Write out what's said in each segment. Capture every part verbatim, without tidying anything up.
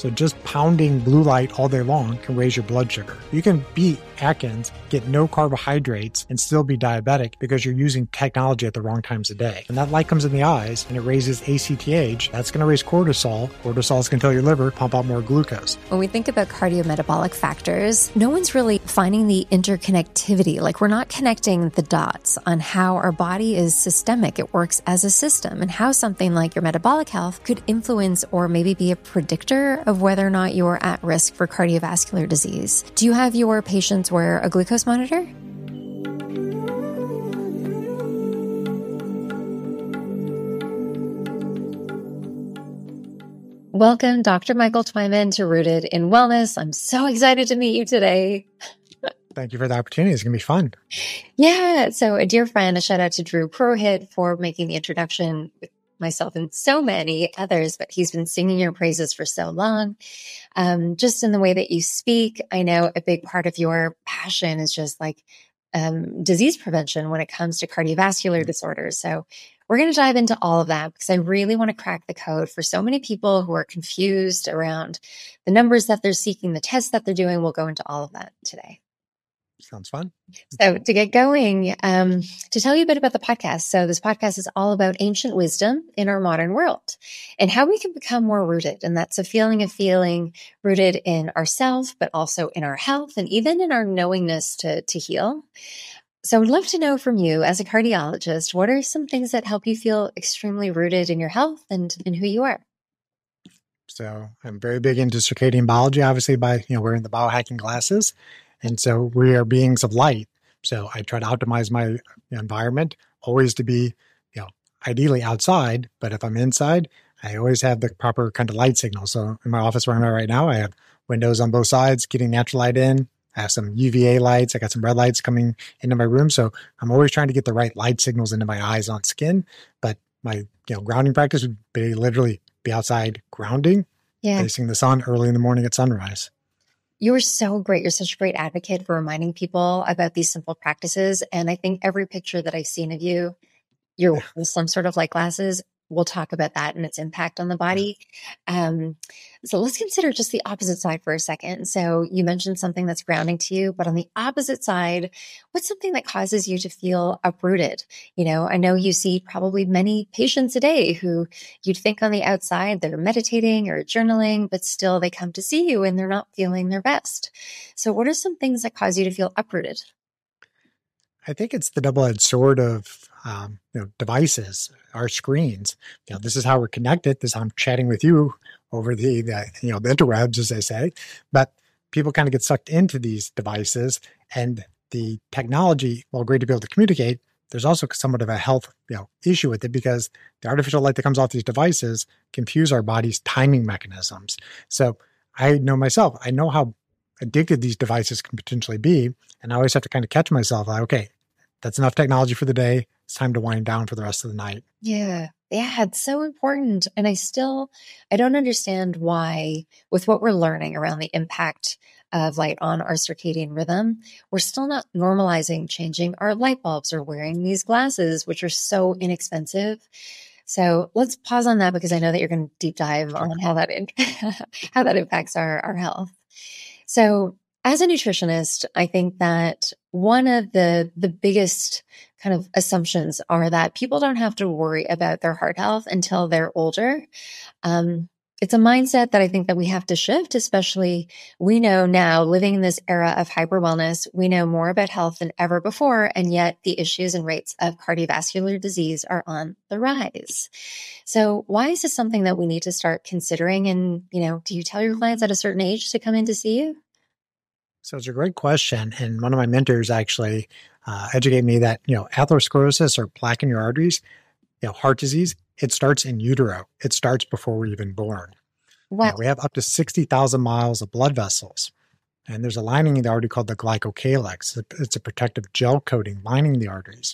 So just pounding blue light all day long can raise your blood sugar. You can beat Atkins, get no carbohydrates, and still be diabetic because you're using technology at the wrong times of day. And that light comes in the eyes and it raises A C T H. That's going to raise cortisol. Cortisol is going to tell your liver, pump out more glucose. When we think about cardiometabolic factors, no one's really finding the interconnectivity. Like, we're not connecting the dots on how our body is systemic. It works as a system, and how something like your metabolic health could influence or maybe be a predictor of whether or not you're at risk for cardiovascular disease. Do you have your patients wear a glucose monitor? Welcome, Doctor Michael Twyman, to Rooted in Wellness. I'm so excited to meet you today. Thank you for the opportunity. It's going to be fun. Yeah. So a dear friend, a shout out to Drew Purohit for making the introduction with myself and so many others, but he's been singing your praises for so long. Um, just in the way that you speak, I know a big part of your passion is just like um, disease prevention when it comes to cardiovascular disorders. So we're going to dive into all of that because I really want to crack the code for so many people who are confused around the numbers that they're seeking, the tests that they're doing. We'll go into all of that today. Sounds fun. So to get going, um, to tell you a bit about the podcast. So this podcast is all about ancient wisdom in our modern world and how we can become more rooted. And that's a feeling of feeling rooted in ourselves, but also in our health and even in our knowingness to, to heal. So I'd love to know from you as a cardiologist, what are some things that help you feel extremely rooted in your health and in who you are? So I'm very big into circadian biology, obviously by, you know, wearing the biohacking glasses. And so we are beings of light. So I try to optimize my environment always to be, you know, ideally outside. But if I'm inside, I always have the proper kind of light signal. So in my office where I'm at right now, I have windows on both sides, getting natural light in. I have some U V A lights. I got some red lights coming into my room. So I'm always trying to get the right light signals into my eyes on skin. But my, you know, grounding practice would be literally be outside grounding, yeah, facing the sun early in the morning at sunrise. You are so great. You're such a great advocate for reminding people about these simple practices. And I think every picture that I've seen of you, you're wearing some sort of light glasses. We'll talk about that and its impact on the body. Um, so let's consider just the opposite side for a second. So you mentioned something that's grounding to you, but on the opposite side, what's something that causes you to feel uprooted? You know, I know you see probably many patients a day who you'd think on the outside they're meditating or journaling, but still they come to see you and they're not feeling their best. So what are some things that cause you to feel uprooted? I think it's the double-edged sword of um, you know, devices, our screens. You know, this is how we're connected. This is how I'm chatting with you over the, the you know the interwebs, as they say. But people kind of get sucked into these devices, and the technology, while great to be able to communicate, there's also somewhat of a health you know issue with it because the artificial light that comes off these devices confuse our body's timing mechanisms. So I know myself. I know how addicted these devices can potentially be. And I always have to kind of catch myself like, okay, that's enough technology for the day. It's time to wind down for the rest of the night. Yeah. Yeah. It's so important. And I still, I don't understand why, with what we're learning around the impact of light on our circadian rhythm, we're still not normalizing changing our light bulbs or wearing these glasses, which are so inexpensive. So let's pause on that because I know that you're going to deep dive on how that, in, how that impacts our, our health. So as a nutritionist, I think that one of the, the biggest kind of assumptions are that people don't have to worry about their heart health until they're older. Um, it's a mindset that I think that we have to shift, especially we know now living in this era of hyper wellness, we know more about health than ever before. And yet the issues and rates of cardiovascular disease are on the rise. So why is this something that we need to start considering? And, you know, do you tell your clients at a certain age to come in to see you? So it's a great question. And one of my mentors actually uh, educated me that, you know, atherosclerosis or plaque in your arteries, you know, heart disease, it starts in utero. It starts before we're even born. Wow. You know, we have up to sixty thousand miles of blood vessels. And there's a lining in the artery called the glycocalyx. It's a protective gel coating lining the arteries.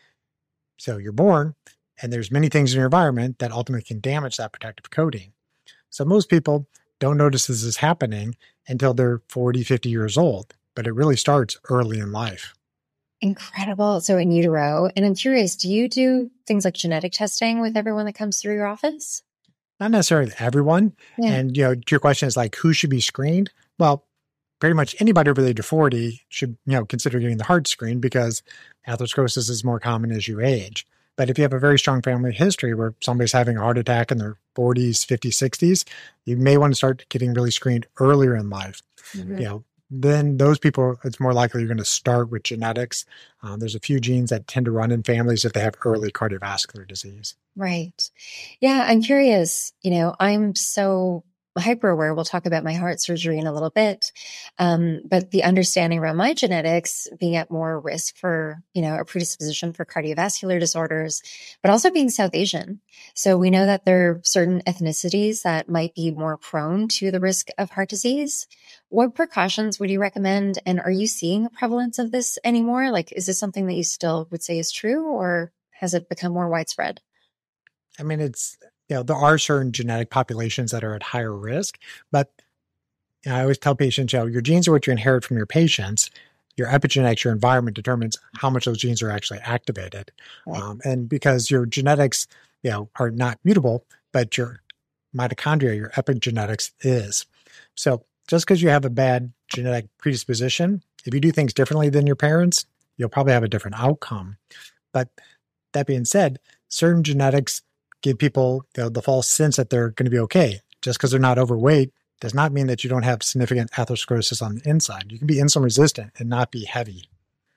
So you're born, and there's many things in your environment that ultimately can damage that protective coating. So most people don't notice this is happening until they're forty, fifty years old, but it really starts early in life. Incredible. So in utero, and I'm curious, do you do things like genetic testing with everyone that comes through your office? Not necessarily everyone. Yeah. And, you know, your question is like, who should be screened? Well, pretty much anybody over the age of forty should, you know, consider getting the heart screen because atherosclerosis is more common as you age. But if you have a very strong family history where somebody's having a heart attack in their forties, fifties, sixties, you may want to start getting really screened earlier in life. Mm-hmm. You know, then those people, it's more likely you're going to start with genetics. Um, there's a few genes that tend to run in families if they have early cardiovascular disease. Right. Yeah, I'm curious. You know, I'm so hyper aware. We'll talk about my heart surgery in a little bit. Um, but the understanding around my genetics being at more risk for, you know, a predisposition for cardiovascular disorders, but also being South Asian. So we know that there are certain ethnicities that might be more prone to the risk of heart disease. What precautions would you recommend? And are you seeing a prevalence of this anymore? Like, is this something that you still would say is true, or has it become more widespread? I mean, it's, you know, there are certain genetic populations that are at higher risk, but you know, I always tell patients, you know, your genes are what you inherit from your patients. Your epigenetics, your environment determines how much those genes are actually activated. Right. Um, and because your genetics, you know, are not mutable, but your mitochondria, your epigenetics is. So just because you have a bad genetic predisposition, if you do things differently than your parents, you'll probably have a different outcome. But that being said, certain genetics give people the, the false sense that they're going to be okay. Just because they're not overweight does not mean that you don't have significant atherosclerosis on the inside. You can be insulin resistant and not be heavy.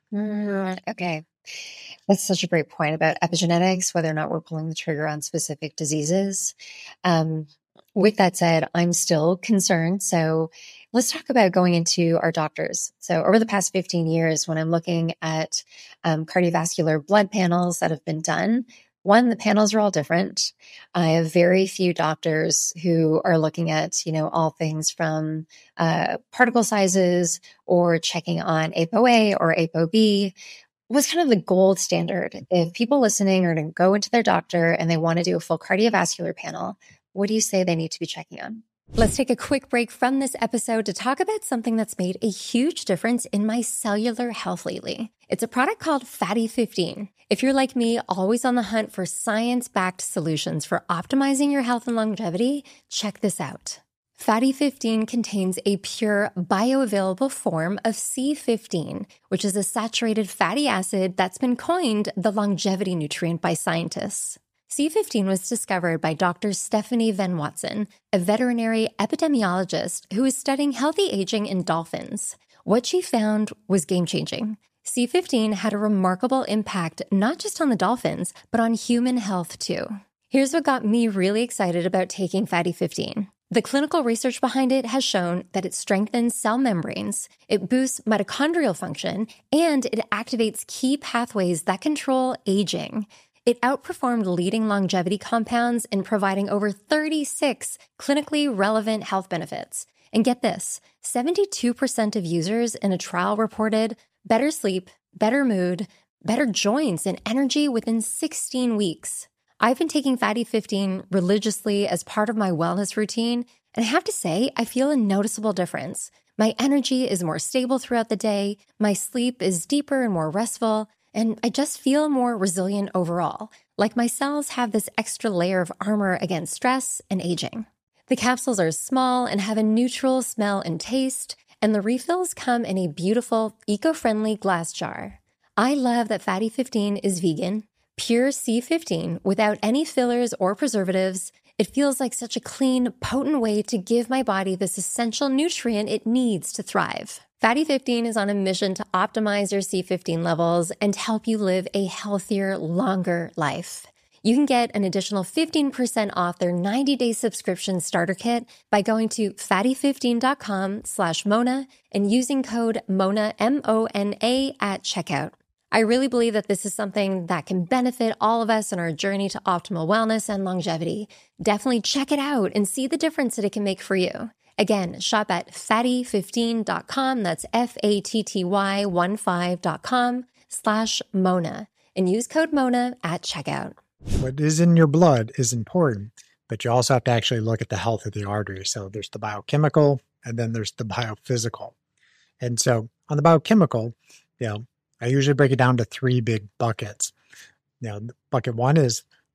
Mm, okay. That's such a great point about epigenetics, whether or not we're pulling the trigger on specific diseases. Um, with that said, I'm still concerned. So let's talk about going into our doctors. So over the past fifteen years, when I'm looking at um, cardiovascular blood panels that have been done, one, the panels are all different. I have very few doctors who are looking at, you know, all things from uh, particle sizes or checking on ApoA or ApoB. Was kind of the gold standard. If people listening are going to go into their doctor and they want to do a full cardiovascular panel, what do you say they need to be checking on? Let's take a quick break from this episode to talk about something that's made a huge difference in my cellular health lately. It's a product called Fatty fifteen. If you're like me, always on the hunt for science-backed solutions for optimizing your health and longevity, check this out. Fatty fifteen contains a pure bioavailable form of C fifteen, which is a saturated fatty acid that's been coined the longevity nutrient by scientists. C fifteen was discovered by Doctor Stephanie Van Watson, a veterinary epidemiologist who is studying healthy aging in dolphins. What she found was game-changing. C fifteen had a remarkable impact not just on the dolphins, but on human health too. Here's what got me really excited about taking Fatty fifteen. The clinical research behind it has shown that it strengthens cell membranes, it boosts mitochondrial function, and it activates key pathways that control aging. It outperformed leading longevity compounds in providing over thirty-six clinically relevant health benefits. And get this, seventy-two percent of users in a trial reported better sleep, better mood, better joints, and energy within sixteen weeks. I've been taking Fatty fifteen religiously as part of my wellness routine, and I have to say, I feel a noticeable difference. My energy is more stable throughout the day, my sleep is deeper and more restful, and I just feel more resilient overall, like my cells have this extra layer of armor against stress and aging. The capsules are small and have a neutral smell and taste, and the refills come in a beautiful, eco-friendly glass jar. I love that Fatty fifteen is vegan, pure C fifteen without any fillers or preservatives. It feels like such a clean, potent way to give my body this essential nutrient it needs to thrive. Fatty fifteen is on a mission to optimize your C fifteen levels and help you live a healthier, longer life. You can get an additional fifteen percent off their ninety-day subscription starter kit by going to fatty fifteen dot com slash Mona and using code MONA, M O N A, at checkout. I really believe that this is something that can benefit all of us in our journey to optimal wellness and longevity. Definitely check it out and see the difference that it can make for you. Again, shop at fatty fifteen dot com, that's F A T T Y fifteen dot com slash Mona, and use code Mona at checkout. What is in your blood is important, but you also have to actually look at the health of the artery. So there's the biochemical and then there's the biophysical. And so on the biochemical, you know, I usually break it down to three big buckets. You know, bucket one is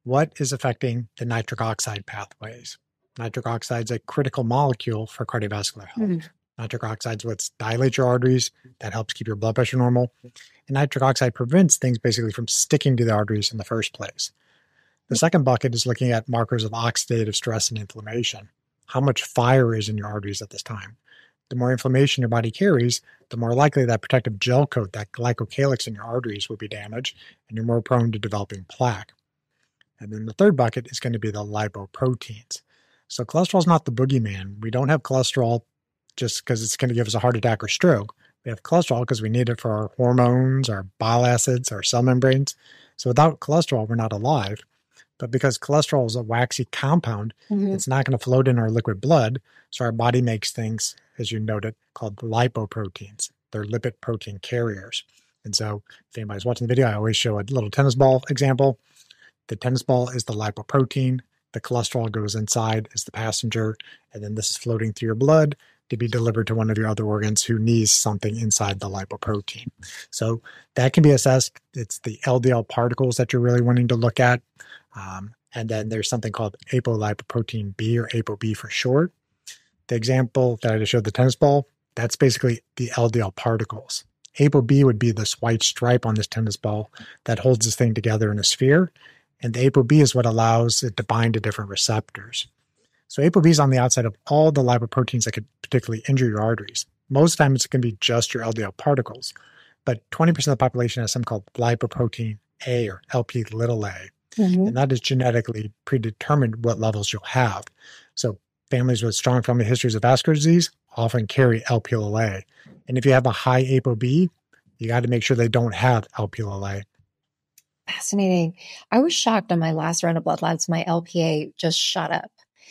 what is affecting the nitric oxide pathways? Nitric oxide is a critical molecule for cardiovascular health. Mm. Nitric oxide is what dilates your arteries, that helps keep your blood pressure normal. And nitric oxide prevents things basically from sticking to the arteries in the first place. The second bucket is looking at markers of oxidative stress and inflammation. How much fire is in your arteries at this time? The more inflammation your body carries, the more likely that protective gel coat, that glycocalyx in your arteries, will be damaged, and you're more prone to developing plaque. And then the third bucket is going to be the lipoproteins. So cholesterol is not the boogeyman. We don't have cholesterol just because it's going to give us a heart attack or stroke. We have cholesterol because we need it for our hormones, our bile acids, our cell membranes. So without cholesterol, we're not alive. But because cholesterol is a waxy compound, mm-hmm. it's not going to float in our liquid blood. So our body makes things, as you noted, called lipoproteins. They're lipid protein carriers. And so if anybody's watching the video, I always show a little tennis ball example. The tennis ball is the lipoprotein. The cholesterol goes inside as the passenger. And then this is floating through your blood to be delivered to one of your other organs who needs something inside the lipoprotein. So that can be assessed. It's the L D L particles that you're really wanting to look at. Um, and then there's something called apolipoprotein B, or ApoB for short. The example that I just showed, the tennis ball, that's basically the L D L particles. ApoB would be this white stripe on this tennis ball that holds this thing together in a sphere. And the ApoB is what allows it to bind to different receptors. So ApoB is on the outside of all the lipoproteins that could particularly injure your arteries. Most times it's going to be just your L D L particles, but twenty percent of the population has something called lipoprotein A, or L P little a. Mm-hmm. And that is genetically predetermined what levels you'll have. So families with strong family histories of vascular disease often carry L P little a. And if you have a high ApoB, you got to make sure they don't have L P little a. Fascinating. I was shocked on my last round of blood labs, my L P A just shot up.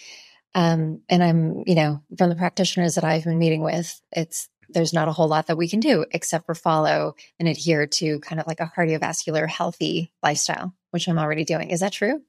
Um, and I'm, you know, from the practitioners that I've been meeting with, it's, there's not a whole lot that we can do except for follow and adhere to kind of like a cardiovascular healthy lifestyle, which I'm already doing. Is that true?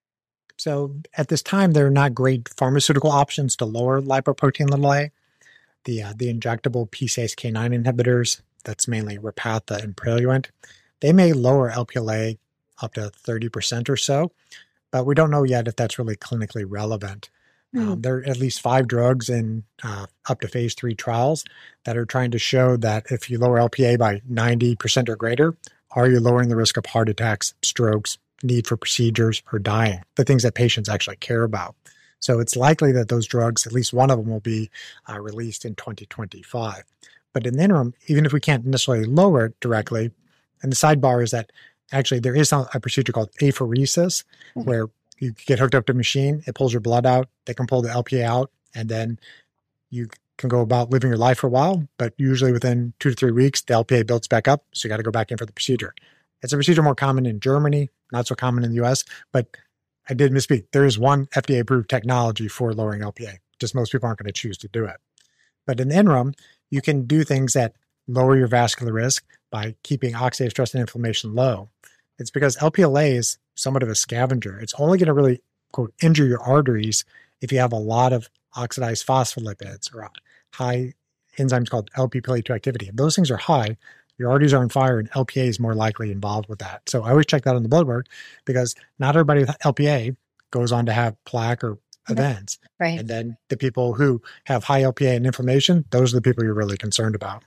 So at this time, there are not great pharmaceutical options to lower lipoprotein little a. The, uh, the injectable P C S K nine inhibitors, that's mainly Repatha and Praluent, they may lower L P L A up to thirty percent or so, but we don't know yet if that's really clinically relevant. Mm. Um, there are at least five drugs in uh, up to phase three trials that are trying to show that if you lower L P A by ninety percent or greater, are you lowering the risk of heart attacks, strokes, need for procedures, or dying, the things that patients actually care about. So it's likely that those drugs, at least one of them, will be uh, released in twenty twenty-five. But in the interim, even if we can't necessarily lower it directly, and the sidebar is that actually there is a procedure called apheresis, mm-hmm. where you get hooked up to a machine, it pulls your blood out, they can pull the L P A out, and then you can go about living your life for a while. But usually within two to three weeks, the L P A builds back up, so you got to go back in for the procedure. It's a procedure more common in Germany, not so common in the U S, but I did misspeak. There is one F D A-approved technology for lowering L P A. Just most people aren't going to choose to do it. But in the interim, you can do things that lower your vascular risk by keeping oxidative stress and inflammation low. It's because L P L A is somewhat of a scavenger. It's only going to really, quote, injure your arteries if you have a lot of oxidized phospholipids or high enzymes called L P P L A two activity. If those things are high, your arteries are on fire, and L P A is more likely involved with that. So I always check that on the blood work, because not everybody with L P A goes on to have plaque or events. Right. And then the people who have high L P A and inflammation, those are the people you're really concerned about.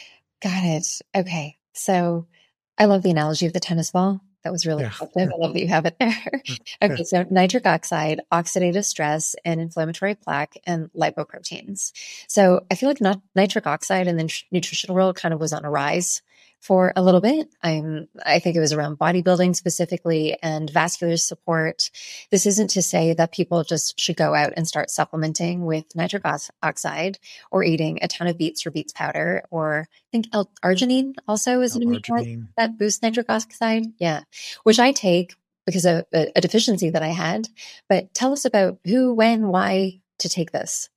Got it. Okay. So I love the analogy of the tennis ball. That was really yeah. effective. I love that you have it there. Okay. So nitric oxide, oxidative stress, and inflammatory plaque, and lipoproteins. So I feel like not nitric oxide in the nutritional world kind of was on a rise for a little bit. I'm, I think it was around bodybuilding specifically and vascular support. This isn't to say that people just should go out and start supplementing with nitric oxide or eating a ton of beets or beets powder, or I think L- arginine also is an amino that boosts nitric oxide. Yeah. Which I take because of a, a deficiency that I had. But tell us about who, when, why to take this.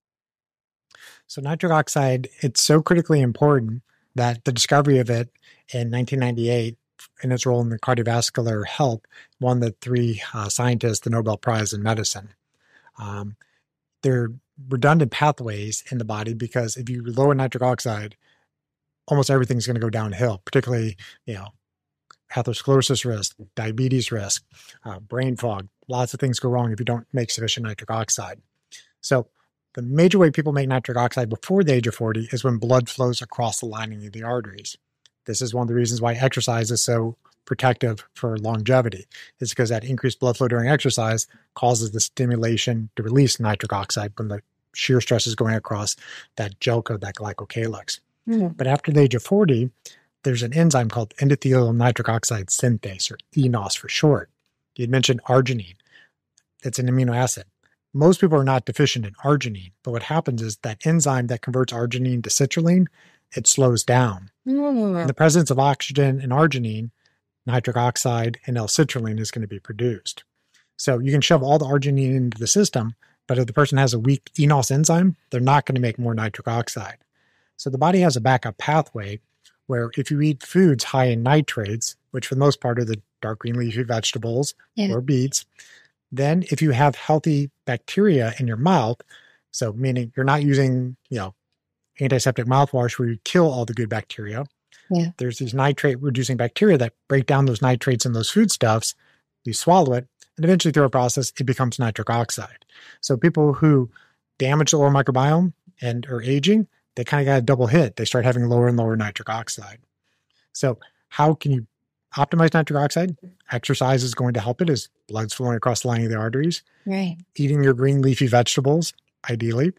So nitric oxide, it's so critically important that the discovery of it in nineteen ninety-eight, in its role in the cardiovascular health, won the three uh, scientists the Nobel Prize in medicine. Um, there are redundant pathways in the body, because if you lower nitric oxide, almost everything's going to go downhill, particularly, you know, atherosclerosis risk, diabetes risk, uh, brain fog. Lots of things go wrong if you don't make sufficient nitric oxide. So the major way people make nitric oxide before the age of forty is when blood flows across the lining of the arteries. This is one of the reasons why exercise is so protective for longevity. It's because that increased blood flow during exercise causes the stimulation to release nitric oxide when the shear stress is going across that gel coat, that glycocalyx. Mm. But after the age of forty, there's an enzyme called endothelial nitric oxide synthase, or E N O S for short. You'd mentioned arginine. It's an amino acid. Most people are not deficient in arginine, but what happens is that enzyme that converts arginine to citrulline, it slows down. Mm. In the presence of oxygen and arginine, nitric oxide and L-citrulline is going to be produced. So you can shove all the arginine into the system, but if the person has a weak E N O S enzyme, they're not going to make more nitric oxide. So the body has a backup pathway where if you eat foods high in nitrates, which for the most part are the dark green leafy vegetables yeah. or beets, then if you have healthy bacteria in your mouth, so meaning you're not using, you know, antiseptic mouthwash where you kill all the good bacteria, yeah. there's these nitrate-reducing bacteria that break down those nitrates in those foodstuffs, you swallow it, and eventually through a process, it becomes nitric oxide. So people who damage the oral microbiome and are aging, they kind of got a double hit. They start having lower and lower nitric oxide. So how can you optimize nitric oxide? Exercise is going to help it as blood's flowing across the lining of the arteries. Right. Eating your green leafy vegetables, ideally.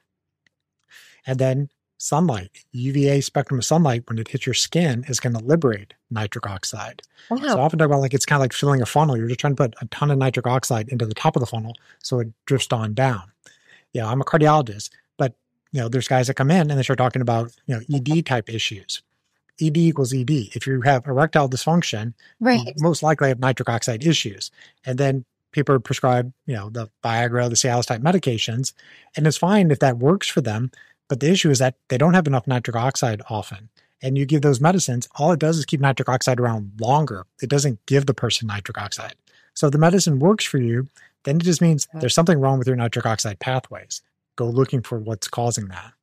And then sunlight. U V A spectrum of sunlight, when it hits your skin, is going to liberate nitric oxide. Wow. So often talk about like it's kind of like filling a funnel. You're just trying to put a ton of nitric oxide into the top of the funnel so it drifts on down. Yeah, I'm a cardiologist, but you know, there's guys that come in and they start talking about, you know, E D type issues. E D equals E D. If you have erectile dysfunction, right. you most likely have nitric oxide issues. And then people are prescribed, you know, the Viagra, the Cialis type medications, and it's fine if that works for them. But the issue is that they don't have enough nitric oxide often. And you give those medicines, all it does is keep nitric oxide around longer. It doesn't give the person nitric oxide. So if the medicine works for you, then it just means there's something wrong with your nitric oxide pathways. Go looking for what's causing that.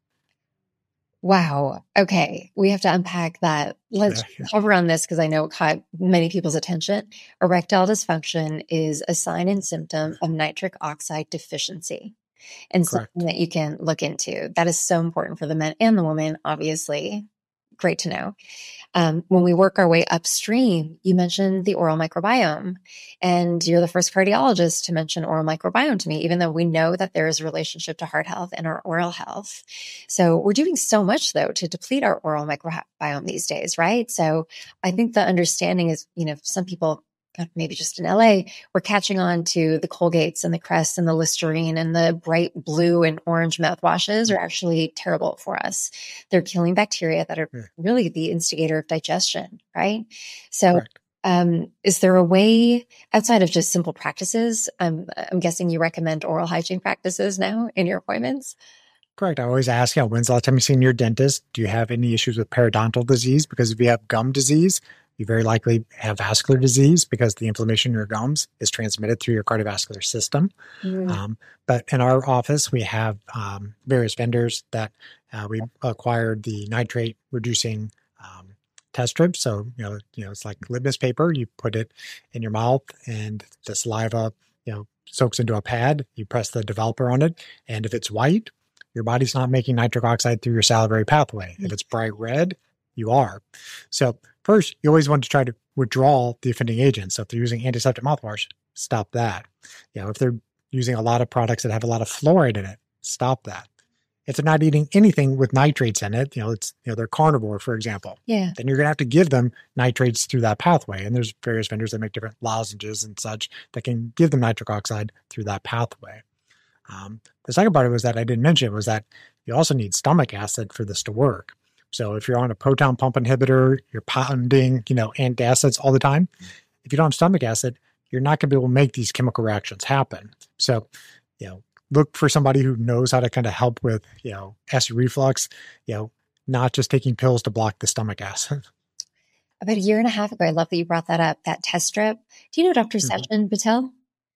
Wow. Okay. We have to unpack that. Let's yeah, yeah. cover on this because I know it caught many people's attention. Erectile dysfunction is a sign and symptom of nitric oxide deficiency, and Correct. Something that you can look into. That is so important for the men and the women, obviously. Great to know. Um, when we work our way upstream, you mentioned the oral microbiome, and you're the first cardiologist to mention oral microbiome to me, even though we know that there is a relationship to heart health and our oral health. So we're doing so much though to deplete our oral microbiome these days, right? So I think the understanding is, you know, some people, maybe just in L A, we're catching on to the Colgates and the Crest and the Listerine and the bright blue and orange mouthwashes are actually terrible for us. They're killing bacteria that are really the instigator of digestion, right? So um, is there a way outside of just simple practices? Um, I'm guessing you recommend oral hygiene practices now in your appointments? Correct. I always ask, you know, when's the last time you've seen your dentist? Do you have any issues with periodontal disease? Because if you have gum disease, you very likely have vascular disease because the inflammation in your gums is transmitted through your cardiovascular system. Mm. Um, but in our office, we have um, various vendors that uh, we acquired the nitrate reducing um, test strips. So, you know, you know, it's like litmus paper. You put it in your mouth and the saliva, you know, soaks into a pad. You press the developer on it. And if it's white, your body's not making nitric oxide through your salivary pathway. Mm. If it's bright red, you are. So first, you always want to try to withdraw the offending agent. So if they're using antiseptic mouthwash, stop that. You know, if they're using a lot of products that have a lot of fluoride in it, stop that. If they're not eating anything with nitrates in it, you know, it's, you know, they're carnivore, for example. Yeah. Then you're going to have to give them nitrates through that pathway. And there's various vendors that make different lozenges and such that can give them nitric oxide through that pathway. Um, the second part of it was that I didn't mention was that you also need stomach acid for this to work. So if you're on a proton pump inhibitor, you're pounding, you know, antacids all the time. If you don't have stomach acid, you're not going to be able to make these chemical reactions happen. So, you know, look for somebody who knows how to kind of help with, you know, acid reflux, you know, not just taking pills to block the stomach acid. About a year and a half ago, I love that you brought that up, that test strip. Do you know Doctor Mm-hmm. Sachin Patel?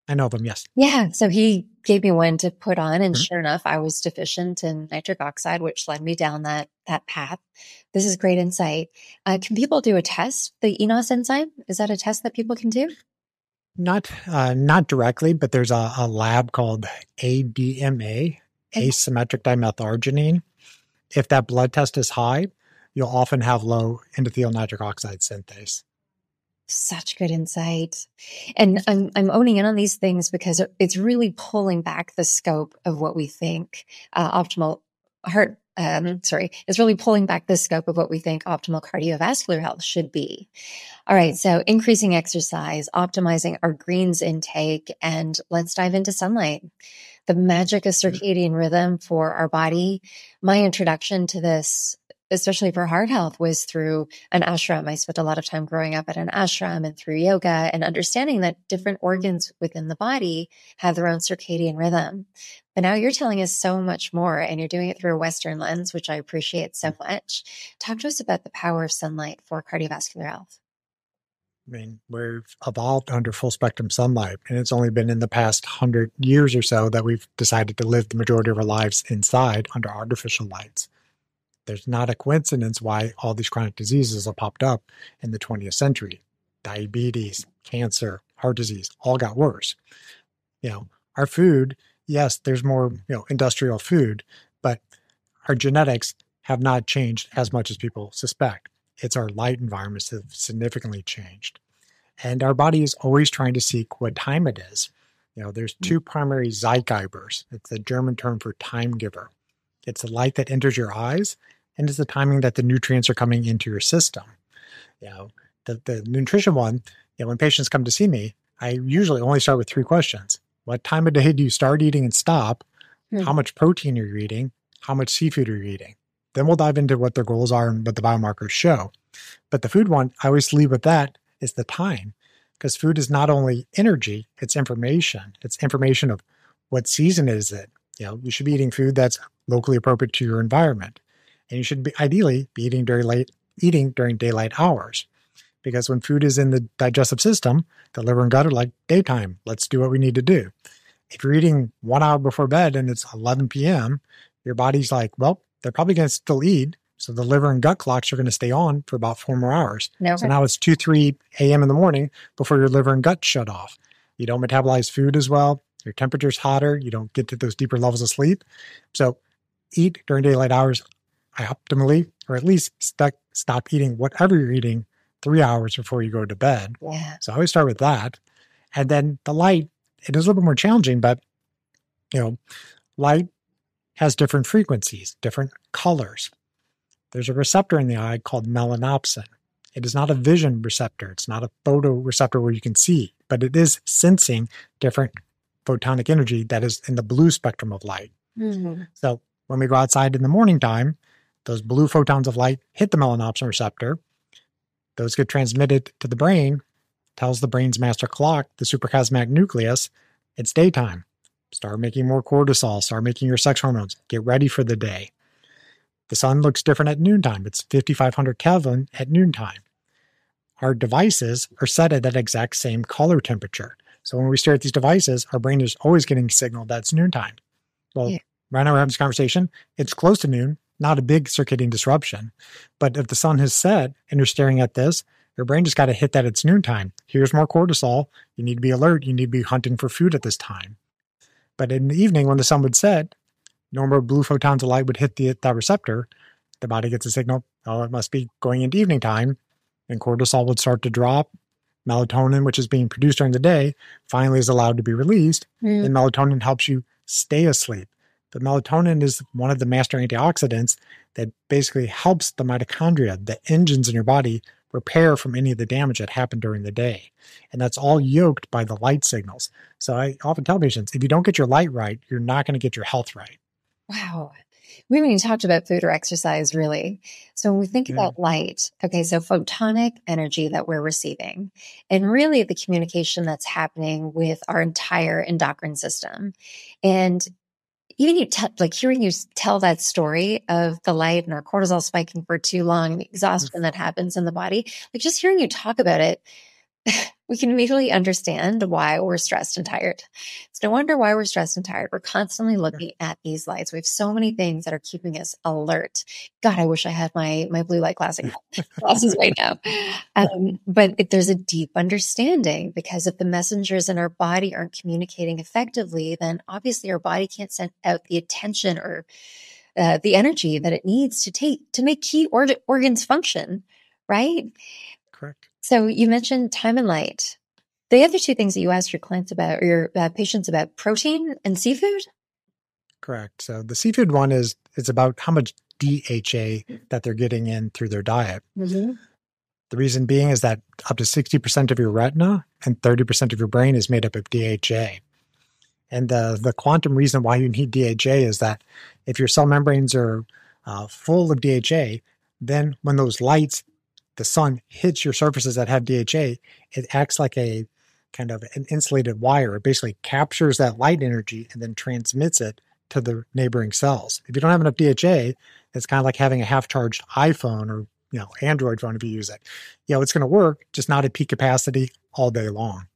I know them, yes. Yeah. So he gave me one to put on, and Mhm. sure enough, I was deficient in nitric oxide, which led me down that that path. This is great insight. Uh, can people do a test? The E N O S enzyme, is that a test that people can do? Not uh, not directly, but there's a, a lab called A D M A, Okay. asymmetric dimethylarginine. If that blood test is high, you'll often have low endothelial nitric oxide synthase. Such good insight. And I'm I'm owning in on these things because it- it's really pulling back the scope of what we think uh, optimal heart um sorry, it's really pulling back the scope of what we think optimal cardiovascular health should be. All right, so increasing exercise, optimizing our greens intake, and let's dive into sunlight. The magic of circadian rhythm for our body. My introduction to this, especially for heart health, was through an ashram. I spent a lot of time growing up at an ashram and through yoga and understanding that different organs within the body have their own circadian rhythm. But now you're telling us so much more, and you're doing it through a Western lens, which I appreciate so much. Talk to us about the power of sunlight for cardiovascular health. I mean, we've evolved under full spectrum sunlight, and it's only been in the past hundred years or so that we've decided to live the majority of our lives inside under artificial lights. There's not a coincidence why all these chronic diseases have popped up in the twentieth century. Diabetes, cancer, heart disease, all got worse. You know, our food, yes, there's more, you know, industrial food, but our genetics have not changed as much as people suspect. It's our light environments that have significantly changed. And our body is always trying to seek what time it is. You know, there's two primary Zeitgebers. It's the German term for time giver. It's the light that enters your eyes, and it's the timing that the nutrients are coming into your system. You know, the, the nutrition one, you know, when patients come to see me, I usually only start with three questions. What time of day do you start eating and stop? How much protein are you eating? How much seafood are you eating? Then we'll dive into what their goals are and what the biomarkers show. But the food one, I always leave with that is the time, because food is not only energy, it's information. It's information of what season is it. You know, you should be eating food that's locally appropriate to your environment. And you should be ideally be eating during late eating during daylight hours. Because when food is in the digestive system, the liver and gut are like daytime. Let's do what we need to do. If you're eating one hour before bed and it's eleven p.m., your body's like, well, they're probably going to still eat. So the liver and gut clocks are going to stay on for about four more hours. No. So now it's two, three a.m. in the morning before your liver and gut shut off. You don't metabolize food as well. Your temperature's hotter. You don't get to those deeper levels of sleep. So eat during daylight hours optimally, or at least stuck, stop eating whatever you're eating three hours before you go to bed. Yeah. So I always start with that. And then the light, it is a little bit more challenging, but you know, light has different frequencies, different colors. There's a receptor in the eye called melanopsin. It is not a vision receptor. It's not a photoreceptor where you can see, but it is sensing different photonic energy that is in the blue spectrum of light. Mm-hmm. So when we go outside in the morning time, those blue photons of light hit the melanopsin receptor. Those get transmitted to the brain, tells the brain's master clock, the suprachiasmatic nucleus, it's daytime. Start making more cortisol, start making your sex hormones, get ready for the day. The sun looks different at noontime. It's fifty-five hundred Kelvin at noontime. Our devices are set at that exact same color temperature. So when we stare at these devices, our brain is always getting signal that's noontime. Well, yeah. Right now we're having this conversation. It's close to noon, not a big circadian disruption. But if the sun has set and you're staring at this, your brain just got to hit that it's noontime. Here's more cortisol. You need to be alert. You need to be hunting for food at this time. But in the evening, when the sun would set, normal blue photons of light would hit the, that receptor. The body gets a signal, oh, it must be going into evening time. And cortisol would start to drop. Melatonin, which is being produced during the day, finally is allowed to be released. Mm. And melatonin helps you stay asleep. But melatonin is one of the master antioxidants that basically helps the mitochondria, the engines in your body, repair from any of the damage that happened during the day. And that's all yoked by the light signals. So I often tell patients, if you don't get your light right, you're not going to get your health right. Wow. We haven't even talked about food or exercise, really. So when we think yeah. about light, okay, so photonic energy that we're receiving, and really the communication that's happening with our entire endocrine system. And even you t- like hearing you tell that story of the light and our cortisol spiking for too long, the exhaustion that happens in the body, like just hearing you talk about it we can immediately understand why we're stressed and tired. It's no wonder why we're stressed and tired. We're constantly looking at these lights. We have so many things that are keeping us alert. God, I wish I had my my blue light glasses glasses right now. Um, but it, there's a deep understanding, because if the messengers in our body aren't communicating effectively, then obviously our body can't send out the attention or uh, the energy that it needs to take to make key or- organs function, right? Correct. So you mentioned time and light. The other two things that you asked your clients about, or your uh, patients about, protein and seafood? Correct. So the seafood one is, it's about how much D H A that they're getting in through their diet. Mm-hmm. The reason being is that up to sixty percent of your retina and thirty percent of your brain is made up of D H A. And the, the quantum reason why you need D H A is that if your cell membranes are uh, full of D H A, then when those lights, the sun hits your surfaces that have D H A, it acts like a kind of an insulated wire. It basically captures that light energy and then transmits it to the neighboring cells. If you don't have enough D H A, it's kind of like having a half-charged iPhone or, you know, Android phone if you use it. You know, it's going to work, just not at peak capacity all day long.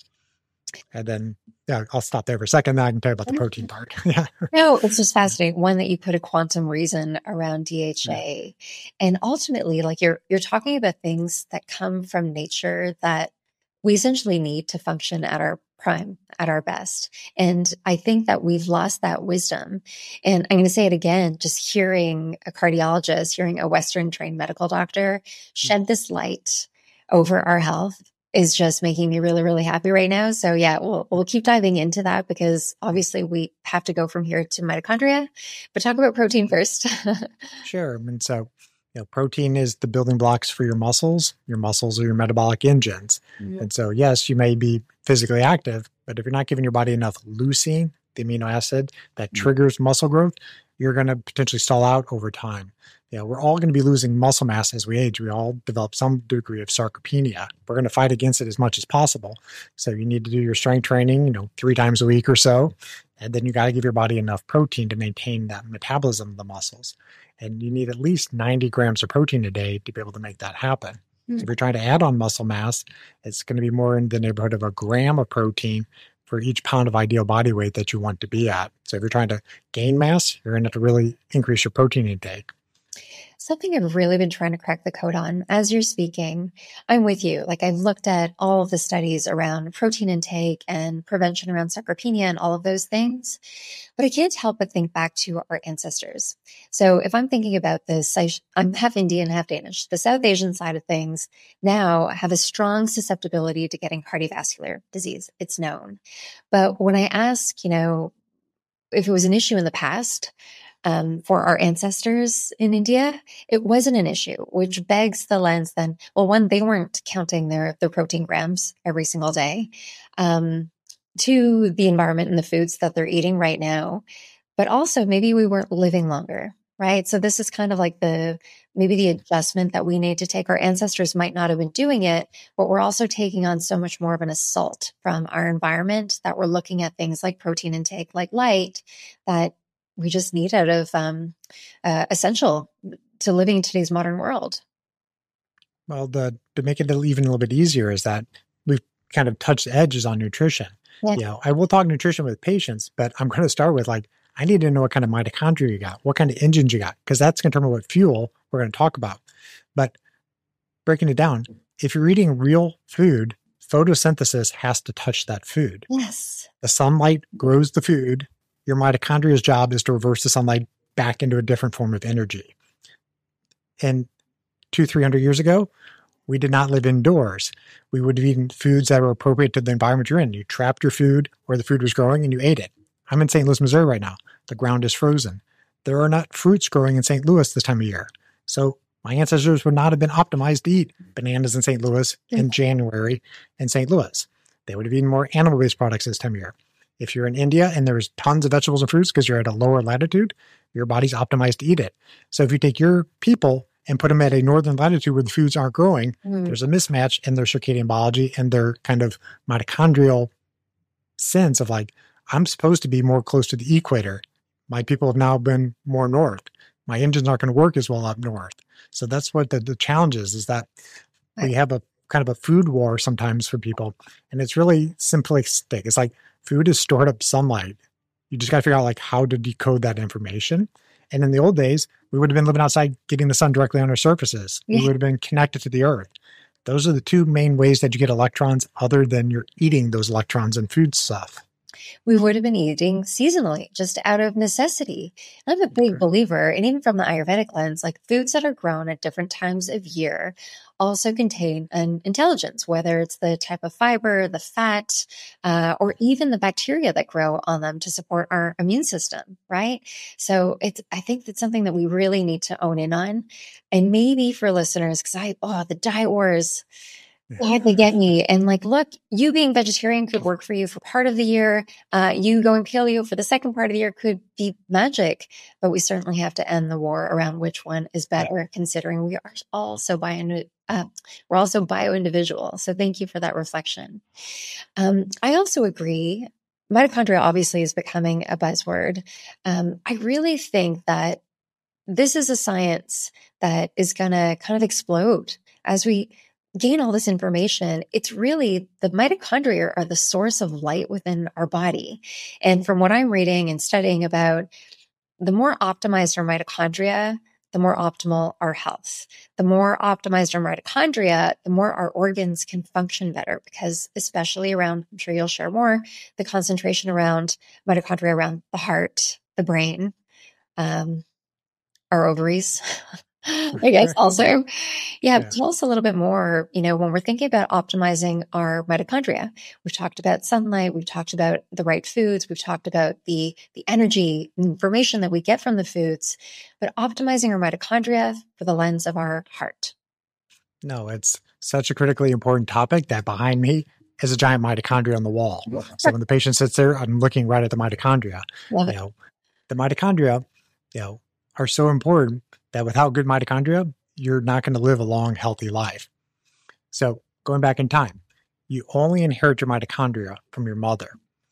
And then, yeah, I'll stop there for a second. Then I can tell you about the protein part. Yeah. No, it's just fascinating. One, that you put a quantum reason around D H A, yeah. And ultimately, like you're you're talking about things that come from nature that we essentially need to function at our prime, at our best. And I think that we've lost that wisdom. And I'm going to say it again, just hearing a cardiologist, hearing a Western trained medical doctor shed this light over our health is just making me really, really happy right now. So yeah, we'll we'll keep diving into that, because obviously we have to go from here to mitochondria, but talk about protein first. Sure. And so, you know, protein is the building blocks for your muscles. Your muscles are your metabolic engines. Mm-hmm. And so, yes, you may be physically active, but if you're not giving your body enough leucine, the amino acid that mm-hmm. triggers muscle growth, you're going to potentially stall out over time. You know, we're all going to be losing muscle mass as we age. We all develop some degree of sarcopenia. We're going to fight against it as much as possible. So you need to do your strength training, you know, three times a week or so. And then you got to give your body enough protein to maintain that metabolism of the muscles. And you need at least ninety grams of protein a day to be able to make that happen. Mm-hmm. So if you're trying to add on muscle mass, it's going to be more in the neighborhood of a gram of protein for each pound of ideal body weight that you want to be at. So if you're trying to gain mass, you're going to have to really increase your protein intake. Something I've really been trying to crack the code on as you're speaking. I'm with you. Like, I've looked at all of the studies around protein intake and prevention around sarcopenia and all of those things, but I can't help but think back to our ancestors. So if I'm thinking about this, I sh- I'm half Indian, half Danish. The South Asian side of things now have a strong susceptibility to getting cardiovascular disease. It's known. But when I ask, you know, if it was an issue in the past, Um, for our ancestors in India, it wasn't an issue, which begs the lens then, well, one, they weren't counting their, their protein grams every single day, um, to the environment and the foods that they're eating right now, but also maybe we weren't living longer, right? So this is kind of like the, maybe the adjustment that we need to take. Our ancestors might not have been doing it, but we're also taking on so much more of an assault from our environment that we're looking at things like protein intake, like light, that we just need out of um, uh, essential to living in today's modern world. Well, the to make it even a little bit easier is that we've kind of touched edges on nutrition. Yeah. You know, I will talk nutrition with patients, but I'm going to start with like, I need to know what kind of mitochondria you got, what kind of engines you got, because that's going to determine what fuel we're going to talk about. But breaking it down, if you're eating real food, photosynthesis has to touch that food. Yes. The sunlight grows the food. Your mitochondria's job is to reverse the sunlight back into a different form of energy. And two, three hundred years ago, we did not live indoors. We would have eaten foods that were appropriate to the environment you're in. You trapped your food where the food was growing and you ate it. I'm in Saint Louis, Missouri right now. The ground is frozen. There are not fruits growing in Saint Louis this time of year. So my ancestors would not have been optimized to eat bananas in Saint Louis in January in Saint Louis. They would have eaten more animal-based products this time of year. If you're in India and there's tons of vegetables and fruits because you're at a lower latitude, your body's optimized to eat it. So if you take your people and put them at a northern latitude where the foods aren't growing, mm. there's a mismatch in their circadian biology and their kind of mitochondrial sense of like, I'm supposed to be more close to the equator. My people have now been more north. My engines aren't going to work as well up north. So that's what the, the challenge is, is that right. we have a kind of a food war sometimes for people. And it's really simplistic. It's like food is stored up sunlight. You just got to figure out like how to decode that information. And in the old days, we would have been living outside, getting the sun directly on our surfaces. Yeah. We would have been connected to the earth. Those are the two main ways that you get electrons other than you're eating those electrons in food stuff. We would have been eating seasonally, just out of necessity. And I'm a big believer, and even from the Ayurvedic lens, like foods that are grown at different times of year also contain an intelligence, whether it's the type of fiber, the fat, uh, or even the bacteria that grow on them to support our immune system, right? So it's, I think that's something that we really need to own in on. And maybe for listeners, because I, oh, the diet wars, had to get me. And like, look, you being vegetarian could work for you for part of the year. Uh, you going paleo for the second part of the year could be magic, but we certainly have to end the war around which one is better, considering we are all so bio, uh, we're also bio-individual. So thank you for that reflection. Um, I also agree. Mitochondria obviously is becoming a buzzword. Um, I really think that this is a science that is going to kind of explode as we gain all this information. It's really the mitochondria are the source of light within our body. And from what I'm reading and studying about, the more optimized our mitochondria, the more optimal our health. The more optimized our mitochondria, the more our organs can function better, because especially around, I'm sure you'll share more, the concentration around mitochondria around the heart, the brain, um, our ovaries, I guess also. Yeah, yeah. Tell us a little bit more, you know, when we're thinking about optimizing our mitochondria. We've talked about sunlight, we've talked about the right foods, we've talked about the the energy information that we get from the foods, but optimizing our mitochondria for the lens of our heart. No, it's such a critically important topic that behind me is a giant mitochondria on the wall. So when the patient sits there, I'm looking right at the mitochondria. Love you it. know, the mitochondria, you know, are so important that without good mitochondria, you're not going to live a long, healthy life. So going back in time, you only inherit your mitochondria from your mother.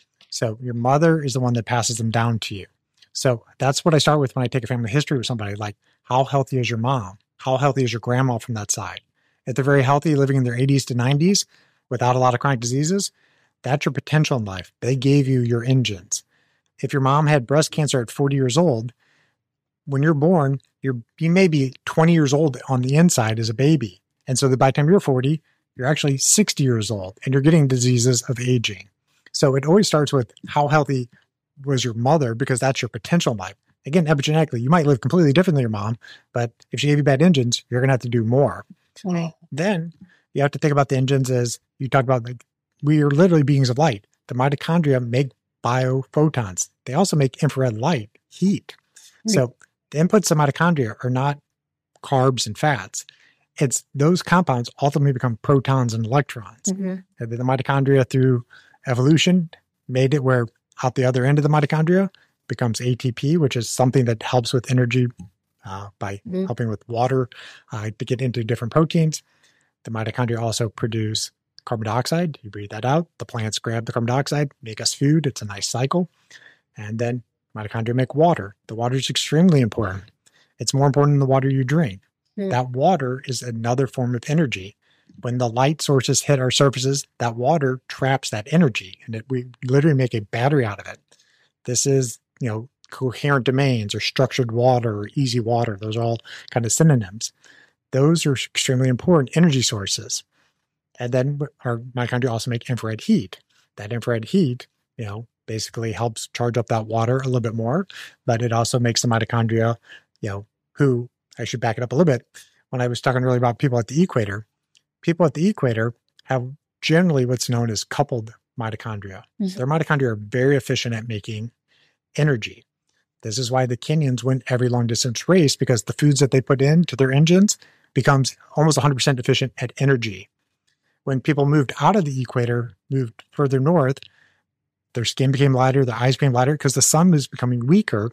So your mother is the one that passes them down to you. So that's what I start with when I take a family history with somebody, like how healthy is your mom? How healthy is your grandma from that side? If they're very healthy, living in their eighties to nineties without a lot of chronic diseases, that's your potential in life. They gave you your engines. If your mom had breast cancer at forty years old, when you're born, you're, you may be twenty years old on the inside as a baby. And so that by the time you're forty, you're actually sixty years old and you're getting diseases of aging. So it always starts with how healthy was your mother, because that's your potential in life. Again, epigenetically, you might live completely different than your mom, but if she gave you bad engines, you're going to have to do more. Right. Then you have to think about the engines as you talked about, like we are literally beings of light. The mitochondria make biophotons. They also make infrared light, heat. Mm-hmm. So the inputs of mitochondria are not carbs and fats. It's those compounds ultimately become protons and electrons. Mm-hmm. The mitochondria, through evolution, made it where out the other end of the mitochondria becomes A T P, which is something that helps with energy uh, by mm-hmm. helping with water uh, to get into different proteins. The mitochondria also produce carbon dioxide. You breathe that out. The plants grab the carbon dioxide, make us food. It's a nice cycle. And then mitochondria make water. The water is extremely important. It's more important than the water you drink. Mm. That water is another form of energy. When the light sources hit our surfaces, that water traps that energy, and it, we literally make a battery out of it. This is, you know, coherent domains or structured water or easy water. Those are all kind of synonyms. Those are extremely important energy sources. And then our mitochondria also make infrared heat. That infrared heat, you know, basically helps charge up that water a little bit more, but it also makes the mitochondria, you know, who, I should back it up a little bit. When I was talking earlier about people at the equator, people at the equator have generally what's known as coupled mitochondria. Mm-hmm. Their mitochondria are very efficient at making energy. This is why the Kenyans win every long distance race, because the foods that they put into their engines becomes almost one hundred percent efficient at energy. When people moved out of the equator, moved further north, their skin became lighter, their eyes became lighter because the sun was becoming weaker.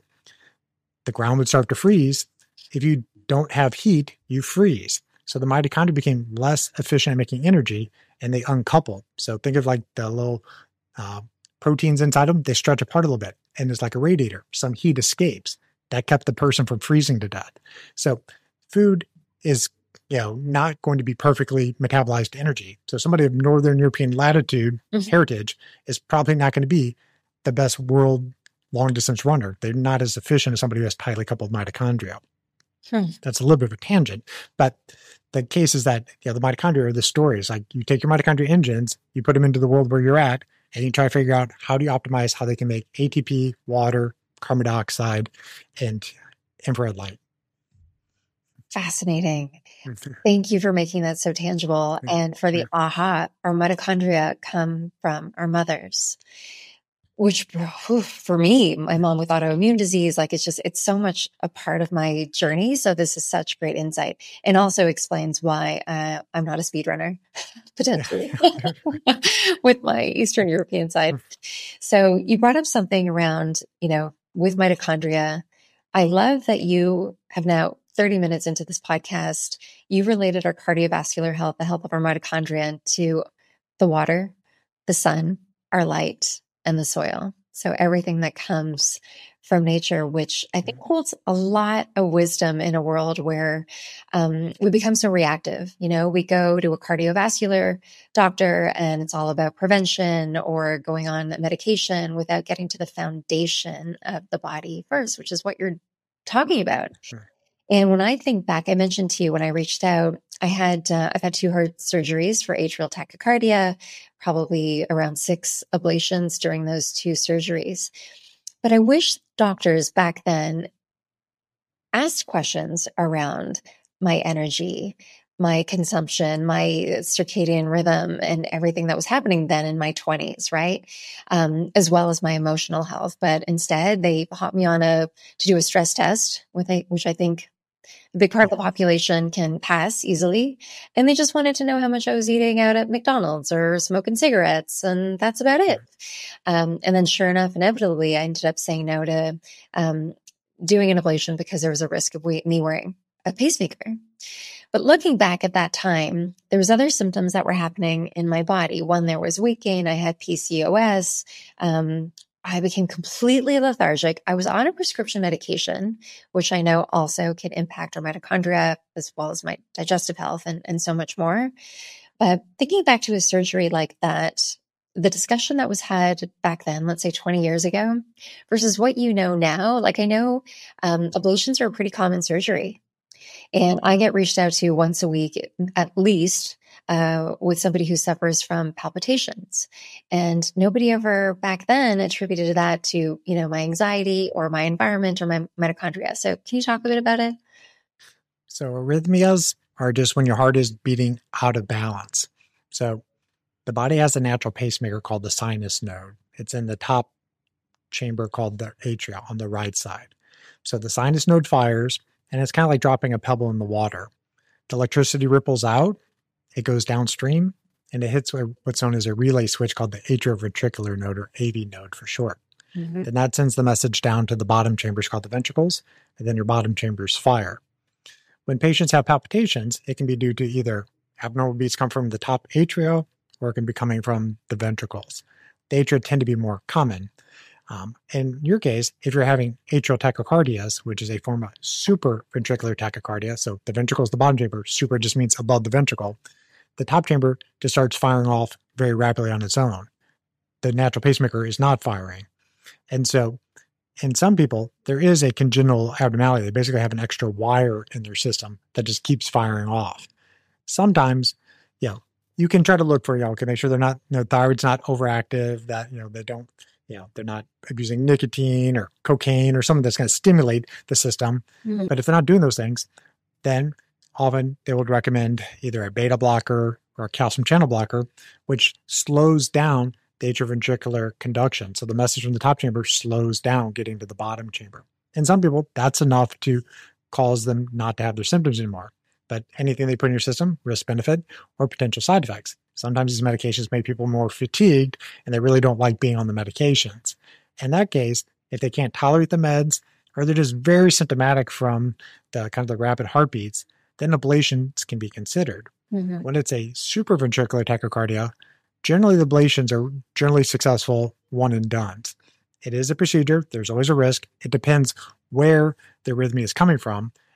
The ground would start to freeze. If you don't have heat, you freeze. So the mitochondria became less efficient at making energy, and they uncoupled. So think of like the little uh, proteins inside them. They stretch apart a little bit, and it's like a radiator. Some heat escapes. That kept the person from freezing to death. So food is you know, not going to be perfectly metabolized energy. So somebody of Northern European latitude mm-hmm. heritage is probably not going to be the best world long distance runner. They're not as efficient as somebody who has tightly coupled mitochondria. Hmm. That's a little bit of a tangent, but the case is that, you know, the mitochondria are the stories. Like you take your mitochondria engines, you put them into the world where you're at, and you try to figure out how do you optimize how they can make A T P, water, carbon dioxide, and infrared light. Fascinating. Thank you for making that so tangible. And for the aha, our mitochondria come from our mothers, which for me, my mom with autoimmune disease, like it's just, it's so much a part of my journey. So this is such great insight, and also explains why uh, I'm not a speed runner, potentially, with my Eastern European side. So you brought up something around, you know, with mitochondria. I love that you have now thirty minutes into this podcast, you related our cardiovascular health, the health of our mitochondria, to the water, the sun, our light, and the soil. So everything that comes from nature, which I think holds a lot of wisdom in a world where um, we become so reactive. You know, we go to a cardiovascular doctor and it's all about prevention or going on medication without getting to the foundation of the body first, which is what you're talking about. Sure. And when I think back, I mentioned to you when I reached out, I had, uh, I've had two heart surgeries for atrial tachycardia, probably around six ablations during those two surgeries. But I wish doctors back then asked questions around my energy, my consumption, my circadian rhythm, and everything that was happening then in my twenties, right? Um, as well as my emotional health. But instead, they hopped me on a to do a stress test, with a, which I think a big part of the population can pass easily. And they just wanted to know how much I was eating out at McDonald's or smoking cigarettes. And that's about it. Um, and then sure enough, inevitably, I ended up saying no to um, doing an ablation because there was a risk of we- me wearing a pacemaker. But looking back at that time, there was other symptoms that were happening in my body. One, there was weight gain. I had P C O S. Um, I became completely lethargic. I was on a prescription medication, which I know also can impact our mitochondria as well as my digestive health and, and so much more. But thinking back to a surgery like that, the discussion that was had back then, let's say twenty years ago, versus what you know now, like I know um, ablations are a pretty common surgery. And I get reached out to once a week, at least, uh, with somebody who suffers from palpitations. And nobody ever back then attributed that to, you know, my anxiety or my environment or my mitochondria. So can you talk a bit about it? So arrhythmias are just when your heart is beating out of balance. So the body has a natural pacemaker called the sinus node. It's in the top chamber called the atria on the right side. So the sinus node fires, and it's kind of like dropping a pebble in the water. The electricity ripples out, it goes downstream, and it hits what's known as a relay switch called the atrioventricular node, or A V node for short. Mm-hmm. And that sends the message down to the bottom chambers called the ventricles, and then your bottom chambers fire. When patients have palpitations, it can be due to either abnormal beats come from the top atria, or it can be coming from the ventricles. The atria tend to be more common. Um, in your case, if you're having atrial tachycardias, which is a form of supraventricular tachycardia, so the ventricle is the bottom chamber, super just means above the ventricle, the top chamber just starts firing off very rapidly on its own. The natural pacemaker is not firing. And so in some people, there is a congenital abnormality. They basically have an extra wire in their system that just keeps firing off. Sometimes, you know, you can try to look for, you know, okay, make sure they're not, you know, thyroid's not overactive, that, you know, they don't, you know, they're not abusing nicotine or cocaine or something that's going to stimulate the system. Mm-hmm. But if they're not doing those things, then often they would recommend either a beta blocker or a calcium channel blocker, which slows down the atrioventricular conduction. So the message from the top chamber slows down getting to the bottom chamber. And some people, that's enough to cause them not to have their symptoms anymore. But anything they put in your system, risk benefit, or potential side effects. Sometimes these medications make people more fatigued and they really don't like being on the medications. In that case, if they can't tolerate the meds or they're just very symptomatic from the kind of the rapid heartbeats, then ablations can be considered. Mm-hmm. When it's a supraventricular tachycardia, generally the ablations are generally successful one and done. It is a procedure. There's always a risk. It depends where the arrhythmia is coming from.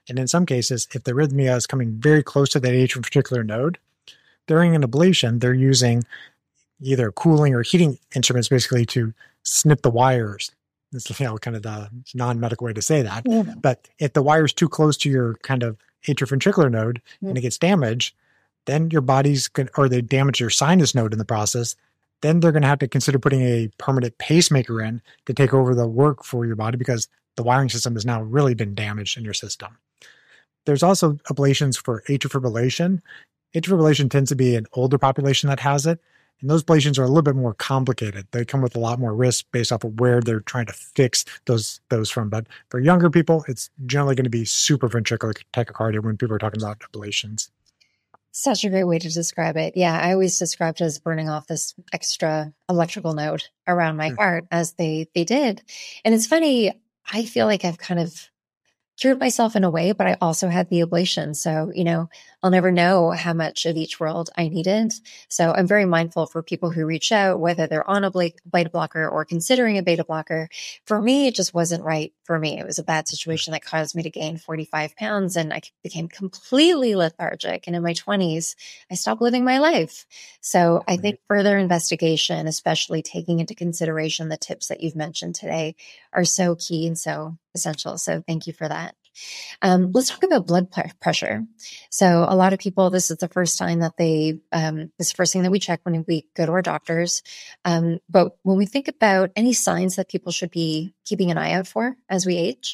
And in some cases, if the arrhythmia is coming very close to that atrial ventricular node, during an ablation, they're using either cooling or heating instruments basically to snip the wires. It's, you know, kind of the non-medical way to say that. Yeah. But if the wire is too close to your kind of atrioventricular node yeah. and it gets damaged, then your body's going or they damage your sinus node in the process, then they're going to have to consider putting a permanent pacemaker in to take over the work for your body because the wiring system has now really been damaged in your system. There's also ablations for atrial fibrillation. Atrial fibrillation tends to be an older population that has it. And those ablations are a little bit more complicated. They come with a lot more risk based off of where they're trying to fix those those from. But for younger people, it's generally going to be supraventricular tachycardia when people are talking about ablations. Such a great way to describe it. Yeah, I always described it as burning off this extra electrical node around my heart as they they did. And it's funny, I feel like I've kind of cured myself in a way, but I also had the ablation. So, you know, I'll never know how much of each world I needed. So I'm very mindful for people who reach out, whether they're on a beta blocker or considering a beta blocker. For me, it just wasn't right for me. It was a bad situation that caused me to gain forty-five pounds and I became completely lethargic. And in my twenties, I stopped living my life. So I think further investigation, especially taking into consideration the tips that you've mentioned today, are so key and so essential. So thank you for that. Um, let's talk about blood p- pressure. So a lot of people, this is the first time that they, um, this is the first thing that we check when we go to our doctors. Um, but when we think about any signs that people should be keeping an eye out for as we age.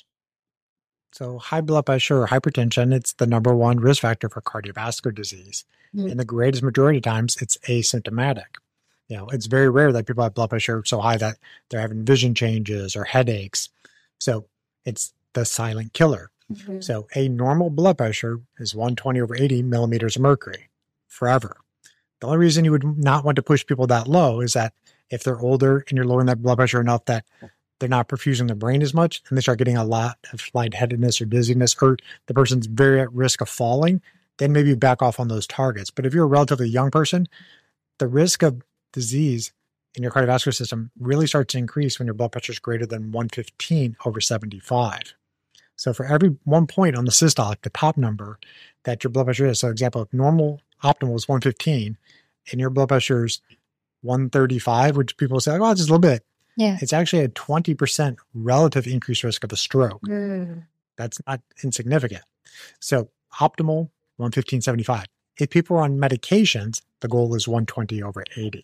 So high blood pressure or hypertension, it's the number one risk factor for cardiovascular disease. Mm-hmm. And the greatest majority of times it's asymptomatic. You know, it's very rare that people have blood pressure so high that they're having vision changes or headaches. So it's the silent killer. Mm-hmm. So a normal blood pressure is one twenty over eighty millimeters of mercury forever. The only reason you would not want to push people that low is that if they're older and you're lowering that blood pressure enough that they're not perfusing their brain as much and they start getting a lot of lightheadedness or dizziness, or the person's very at risk of falling, then maybe back off on those targets. But if you're a relatively young person, the risk of disease in your cardiovascular system really starts to increase when your blood pressure is greater than one fifteen over seventy-five. So for every one point on the systolic, the top number that your blood pressure is, so example, if normal optimal is one fifteen and your blood pressure is one thirty-five, which people say, oh, it's just a little bit. Yeah. It's actually a twenty percent relative increased risk of a stroke. Mm. That's not insignificant. So optimal, one fifteen seventy-five. If people are on medications, the goal is one twenty over eighty.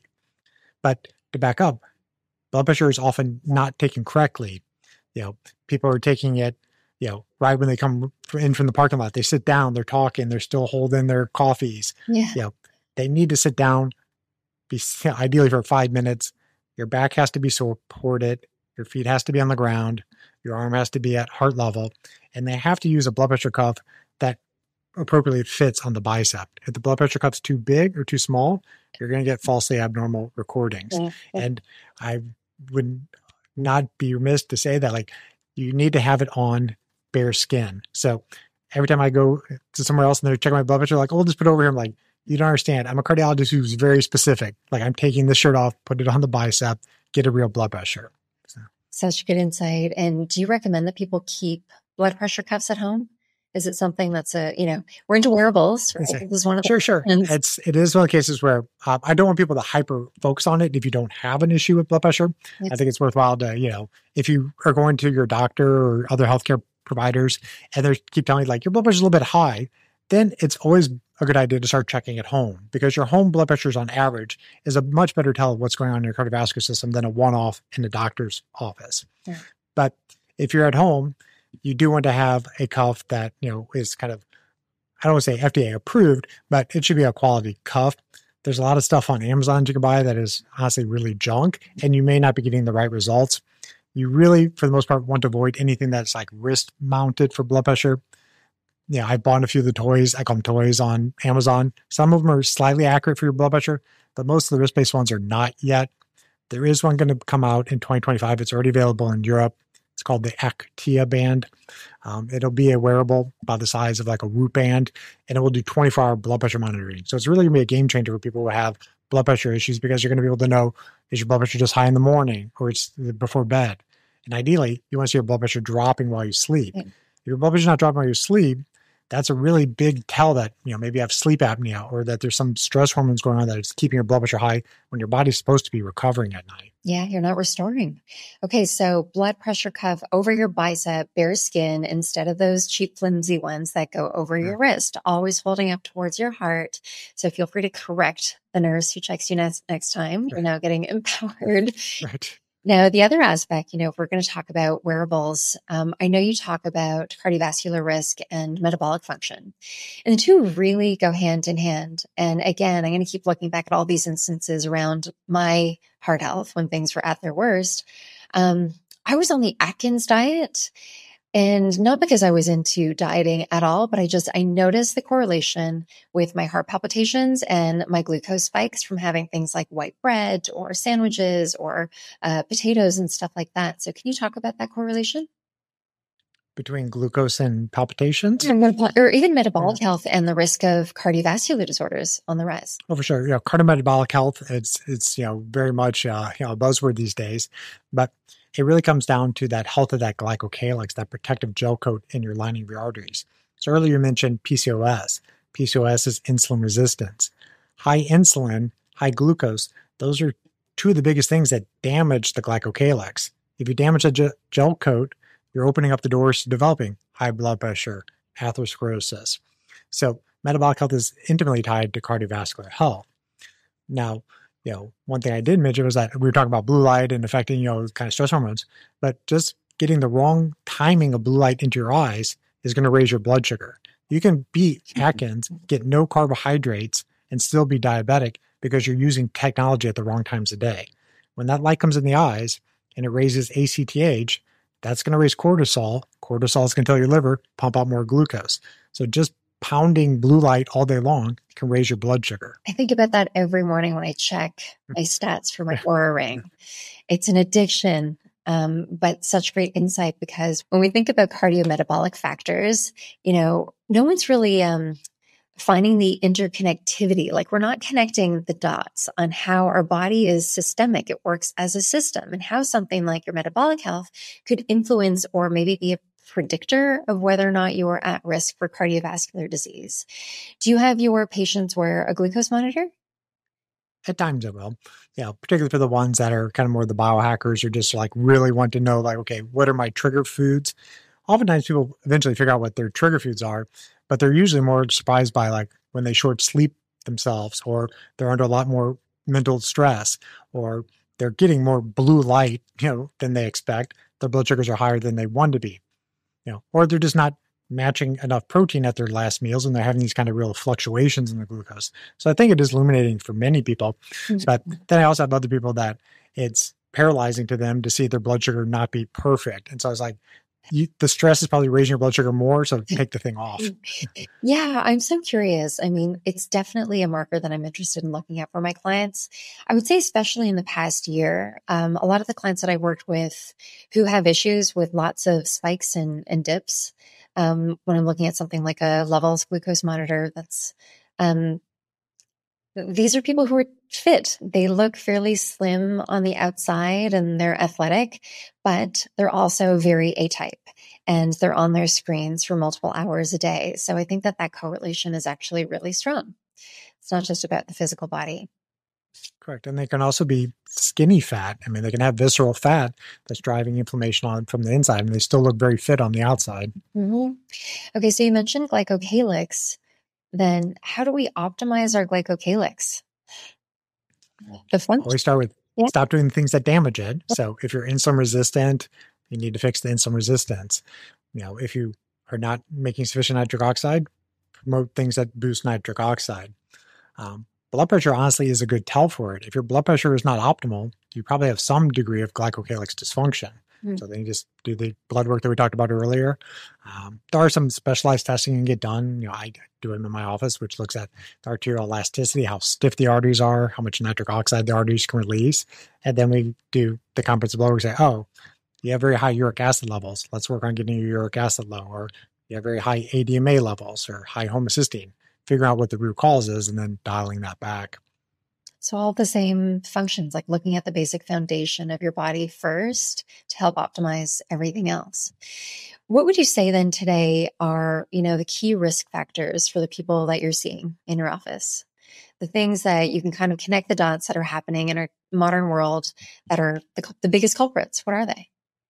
But to back up, blood pressure is often not taken correctly. You know, people are taking it, you know, right when they come in from the parking lot, they sit down, they're talking, they're still holding their coffees. Yeah. You know, they need to sit down, be ideally for five minutes. Your back has to be supported. Your feet has to be on the ground. Your arm has to be at heart level. And they have to use a blood pressure cuff that appropriately fits on the bicep. If the blood pressure cuff's too big or too small, you're going to get falsely abnormal recordings. Yeah. And I would not be remiss to say that, like, you need to have it on bare skin. So every time I go to somewhere else and they're checking my blood pressure, like, oh, we'll just put it over here. I'm like, you don't understand. I'm a cardiologist who's very specific. Like, I'm taking this shirt off, put it on the bicep, get a real blood pressure. So. Such good insight. And do you recommend that people keep blood pressure cuffs at home? Is it something that's a, you know, we're into wearables, right? This is one of the sure, sure. It's, it is one of the cases where um, I don't want people to hyper focus on it if you don't have an issue with blood pressure. It's, I think it's worthwhile to, you know, if you are going to your doctor or other healthcare providers and they keep telling you like your blood pressure is a little bit high, then it's always a good idea to start checking at home, because your home blood pressures on average is a much better tell of what's going on in your cardiovascular system than a one-off in the doctor's office. Yeah. But if you're at home, you do want to have a cuff that, you know, is kind of, I don't want to say F D A approved, but it should be a quality cuff. There's a lot of stuff on Amazon you can buy that is honestly really junk, and you may not be getting the right results. You really, for the most part, want to avoid anything that's like wrist mounted for blood pressure. Yeah, I bought a few of the toys. I call them toys on Amazon. Some of them are slightly accurate for your blood pressure, but most of the wrist-based ones are not yet. There is one going to come out in twenty twenty-five. It's already available in Europe. It's called the Actia band. Um, it'll be a wearable about the size of like a Whoop band, and it will do twenty-four hour blood pressure monitoring. So it's really going to be a game changer for people who have blood pressure issues, because you're going to be able to know, is your blood pressure just high in the morning or it's before bed? And ideally, you want to see your blood pressure dropping while you sleep. Mm. If your blood pressure's not dropping while you sleep, that's a really big tell that, you know, maybe you have sleep apnea or that there's some stress hormones going on that is keeping your blood pressure high when your body's supposed to be recovering at night. Yeah, you're not restoring. Okay, so blood pressure cuff over your bicep, bare skin, instead of those cheap, flimsy ones that go over yeah. your wrist, always holding up towards your heart. So feel free to correct the nurse who checks you next, next time. Right. You're now getting empowered. Right. Now, the other aspect, you know, if we're going to talk about wearables, um, I know you talk about cardiovascular risk and metabolic function, and the two really go hand in hand. And again, I'm going to keep looking back at all these instances around my heart health when things were at their worst. Um, I was on the Atkins diet, and not because I was into dieting at all, but I just, I noticed the correlation with my heart palpitations and my glucose spikes from having things like white bread or sandwiches or uh, potatoes and stuff like that. So can you talk about that correlation? Between glucose and palpitations? Or even metabolic yeah. health and the risk of cardiovascular disorders on the rise. Oh, for sure. You know, cardiometabolic health, it's, it's, you know, very much, uh, you know, a buzzword these days, but it really comes down to that health of that glycocalyx, that protective gel coat in your lining of your arteries. So earlier you mentioned P C O S. P C O S is insulin resistance. High insulin, high glucose, those are two of the biggest things that damage the glycocalyx. If you damage the gel coat, you're opening up the doors to developing high blood pressure, atherosclerosis. So metabolic health is intimately tied to cardiovascular health. Now, you know, one thing I did mention was that we were talking about blue light and affecting, you know, kind of stress hormones, but just getting the wrong timing of blue light into your eyes is going to raise your blood sugar. You can beat Atkins, get no carbohydrates, and still be diabetic because you're using technology at the wrong times of day. When that light comes in the eyes and it raises A C T H, that's going to raise cortisol. Cortisol is going to tell your liver, pump out more glucose. So just pounding blue light all day long can raise your blood sugar. I think about that every morning when I check my stats for my Oura ring. It's an addiction, um, but such great insight because when we think about cardiometabolic factors, you know, no one's really um, finding the interconnectivity. Like we're not connecting the dots on how our body is systemic. It works as a system and how something like your metabolic health could influence or maybe be a predictor of whether or not you are at risk for cardiovascular disease. Do you have your patients wear a glucose monitor? At times I will. Yeah, particularly for the ones that are kind of more the biohackers or just like really want to know like, okay, what are my trigger foods? Oftentimes people eventually figure out what their trigger foods are, but they're usually more surprised by like when they short sleep themselves or they're under a lot more mental stress or they're getting more blue light, you know, than they expect. Their blood sugars are higher than they want to be. You know, or they're just not matching enough protein at their last meals and they're having these kind of real fluctuations in the glucose. So I think it is illuminating for many people. Mm-hmm. But then I also have other people that it's paralyzing to them to see their blood sugar not be perfect. And so I was like, you, the stress is probably raising your blood sugar more, so take the thing off. Yeah, I'm so curious. I mean, it's definitely a marker that I'm interested in looking at for my clients. I would say, especially in the past year, um, a lot of the clients that I worked with who have issues with lots of spikes and, and dips, um, when I'm looking at something like a levels glucose monitor, that's um, these are people who are fit. They look fairly slim on the outside and they're athletic, but they're also very A-type and they're on their screens for multiple hours a day. So I think that that correlation is actually really strong. It's not just about the physical body. Correct. And they can also be skinny fat. I mean, they can have visceral fat that's driving inflammation on from the inside and they still look very fit on the outside. Mm-hmm. Okay. So you mentioned glycocalyx. Then how do we optimize our glycocalyx? The fun- Always start with yeah. stop doing things that damage it. So if you're insulin resistant, you need to fix the insulin resistance. You know, if you are not making sufficient nitric oxide, promote things that boost nitric oxide. Um, blood pressure honestly is a good tell for it. If your blood pressure is not optimal, you probably have some degree of glycocalyx dysfunction. Mm. So then you just do the blood work that we talked about earlier. Um, there are some specialized testing you can get done. You know, I do them in my office, which looks at the arterial elasticity, how stiff the arteries are, how much nitric oxide the arteries can release. And then we do the comprehensive blood work and say, oh, you have very high uric acid levels. Let's work on getting your uric acid low. Or you have very high A D M A levels or high homocysteine. Figuring out what the root cause is and then dialing that back. So all the same functions, like looking at the basic foundation of your body first to help optimize everything else. What would you say then today are, you know, the key risk factors for the people that you're seeing in your office? The things that you can kind of connect the dots that are happening in our modern world that are the, the biggest culprits. What are they?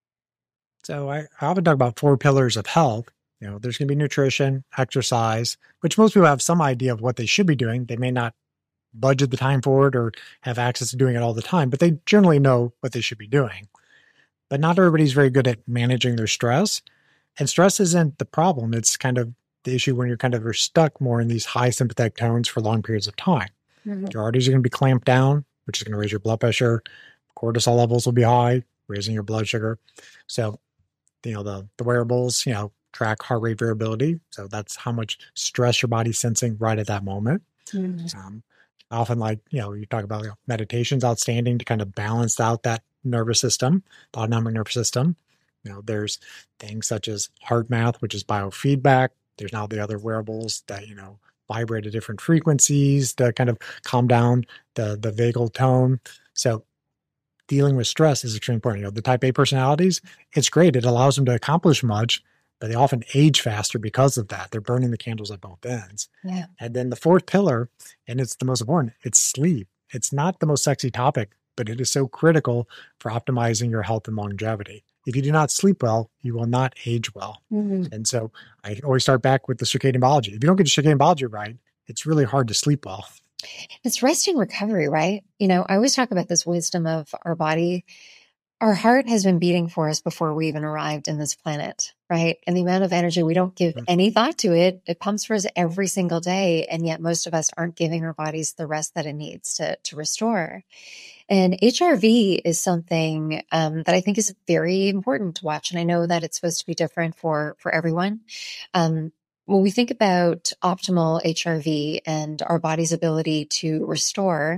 So I, I often talk about four pillars of health. You know, there's going to be nutrition, exercise, which most people have some idea of what they should be doing. They may not budget the time for it or have access to doing it all the time, but they generally know what they should be doing. But not everybody's very good at managing their stress. And stress isn't the problem. It's kind of the issue when you're kind of are stuck more in these high sympathetic tones for long periods of time. Mm-hmm. Your arteries are going to be clamped down, which is going to raise your blood pressure. Cortisol levels will be high, raising your blood sugar. So, you know, the, the wearables, you know, track heart rate variability. So that's how much stress your body's sensing right at that moment. Mm-hmm. Um, often like, you know, you talk about you know, meditation's outstanding to kind of balance out that nervous system, the autonomic nervous system. You know, there's things such as HeartMath, which is biofeedback. There's now the other wearables that, you know, vibrate at different frequencies to kind of calm down the, the vagal tone. So dealing with stress is extremely important. You know, the type A personalities, it's great. It allows them to accomplish much, but they often age faster because of that. They're burning the candles at both ends. Yeah. And then the fourth pillar, and it's the most important, it's sleep. It's not the most sexy topic, but it is so critical for optimizing your health and longevity. If you do not sleep well, you will not age well. Mm-hmm. And so I always start back with the circadian biology. If you don't get your circadian biology right, it's really hard to sleep well. It's rest and recovery, right? You know, I always talk about this wisdom of our body. Our heart has been beating for us before we even arrived in this planet, right? And the amount of energy, we don't give any thought to it. It pumps for us every single day. And yet most of us aren't giving our bodies the rest that it needs to, to restore. And H R V is something um, that I think is very important to watch. And I know that it's supposed to be different for, for everyone. Um, when we think about optimal H R V and our body's ability to restore,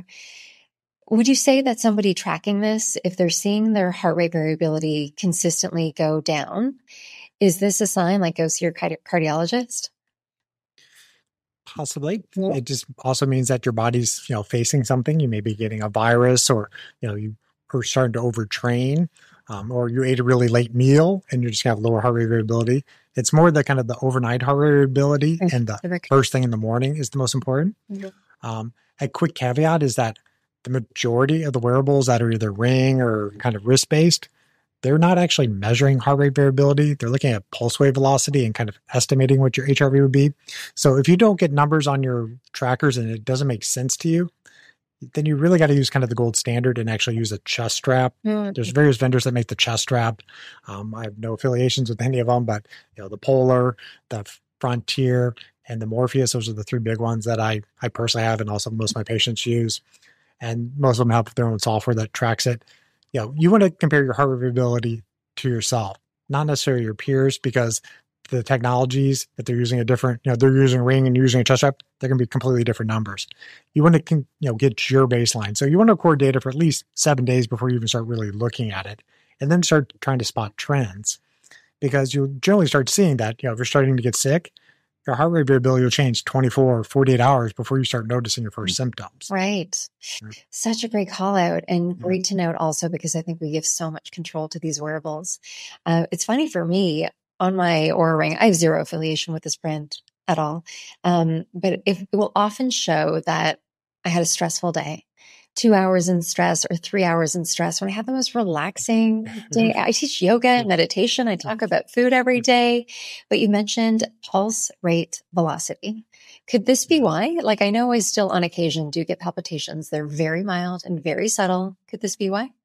would you say that somebody tracking this, if they're seeing their heart rate variability consistently go down, is this a sign like go see your cardi- cardiologist? Possibly. Yeah. It just also means that your body's, you know, facing something. You may be getting a virus, or, you know, you are starting to overtrain, um, or you ate a really late meal and you're just going to have lower heart rate variability. It's more the kind of the overnight heart rate variability, mm-hmm. and the first thing in the morning is the most important. Mm-hmm. Um, a quick caveat is that the majority of the wearables that are either ring or kind of wrist-based, they're not actually measuring heart rate variability. They're looking at pulse wave velocity and kind of estimating what your H R V would be. So if you don't get numbers on your trackers and it doesn't make sense to you, then you really got to use kind of the gold standard and actually use a chest strap. Mm-hmm. There's various vendors that make the chest strap. Um, I have no affiliations with any of them, but you know, the Polar, the Frontier, and the Morpheus, those are the three big ones that I, I personally have and also most of my patients use. And most of them have their own software that tracks it. You know, you want to compare your heart rate variability to yourself, not necessarily your peers, because the technologies that they're using a different, you know, they're using a ring and you're using a chest strap, they're going to be completely different numbers. You want to, you know, get your baseline. So you want to record data for at least seven days before you even start really looking at it, and then start trying to spot trends, because you'll generally start seeing that, you know, if you're starting to get sick, your heart rate variability will change twenty-four or forty-eight hours before you start noticing your first symptoms. Right. right. Such a great call out, and great yeah. to note also, because I think we give so much control to these wearables. Uh, it's funny for me on my Oura Ring, I have zero affiliation with this brand at all. Um, but if, it will often show that I had a stressful day. Two hours in stress or three hours in stress when I have the most relaxing day. I teach yoga and meditation. I talk about food every day, but you mentioned pulse rate velocity. Could this be why? Like, I know I still on occasion do get palpitations. They're very mild and very subtle. Could this be why?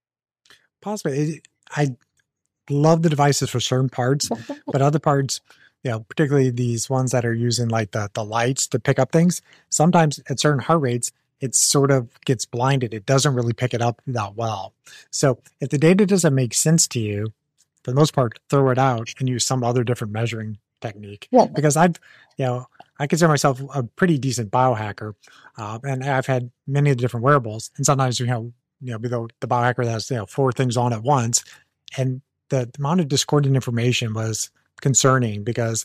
Possibly. I love the devices for certain parts, but other parts, you know, particularly these ones that are using like the, the lights to pick up things, sometimes at certain heart rates, it sort of gets blinded. It doesn't really pick it up that well. So if the data doesn't make sense to you, for the most part, throw it out and use some other different measuring technique. Yeah. Because I've, you know, I consider myself a pretty decent biohacker, uh, and I've had many of the different wearables. And sometimes, you know, you know, be the, the biohacker that has, you know, four things on at once. And the, the amount of discordant information was concerning, because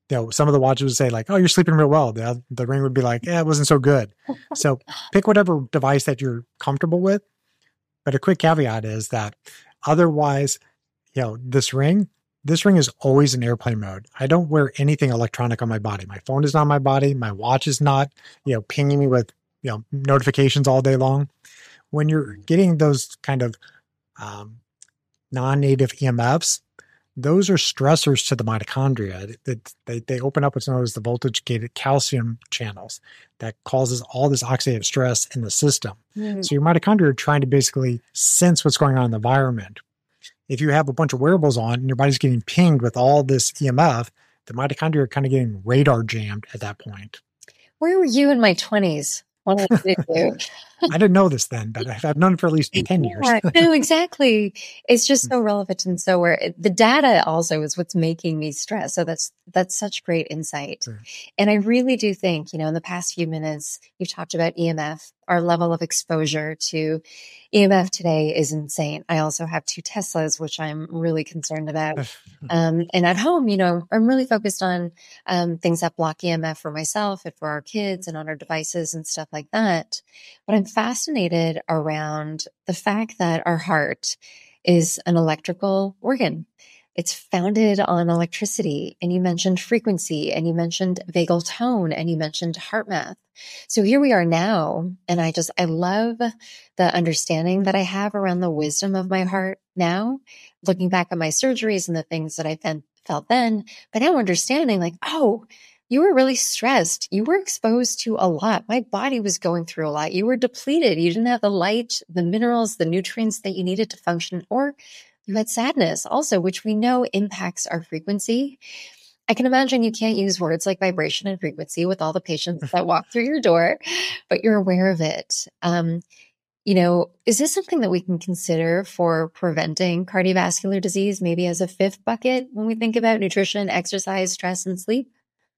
you know, some of the watches would say like, oh, you're sleeping real well. The, the ring would be like, yeah, it wasn't so good. So pick whatever device that you're comfortable with. But a quick caveat is that otherwise, you know, this ring, this ring is always in airplane mode. I don't wear anything electronic on my body. My phone is not on my body. My watch is not, you know, pinging me with, you know, notifications all day long. When you're getting those kind of um, non-native E M Fs, those are stressors to the mitochondria. They, they, they open up what's known as the voltage-gated calcium channels that causes all this oxidative stress in the system. Mm-hmm. So your mitochondria are trying to basically sense what's going on in the environment. If you have a bunch of wearables on and your body's getting pinged with all this E M F, the mitochondria are kind of getting radar jammed at that point. Where were you in my twenties? What did I do? I didn't know this then, but I've known it for at least ten years. Yeah, no, exactly. It's just so relevant and so where the data also is what's making me stress. So that's, that's such great insight. Sure. And I really do think, you know, in the past few minutes, you've talked about E M F, our level of exposure to E M F today is insane. I also have two Teslas, which I'm really concerned about. um, and at home, you know, I'm really focused on um, things that block E M F for myself and for our kids and on our devices and stuff like that. But I'm fascinated around the fact that our heart is an electrical organ. It's founded on electricity. And you mentioned frequency, and you mentioned vagal tone, and you mentioned heart math. So here we are now. And I just, I love the understanding that I have around the wisdom of my heart now, looking back at my surgeries and the things that I felt then, but now understanding like, oh, you were really stressed. You were exposed to a lot. My body was going through a lot. You were depleted. You didn't have the light, the minerals, the nutrients that you needed to function, or you had sadness also, which we know impacts our frequency. I can imagine you can't use words like vibration and frequency with all the patients that walk through your door, but you're aware of it. Um, you know, is this something that we can consider for preventing cardiovascular disease, maybe as a fifth bucket when we think about nutrition, exercise, stress, and sleep?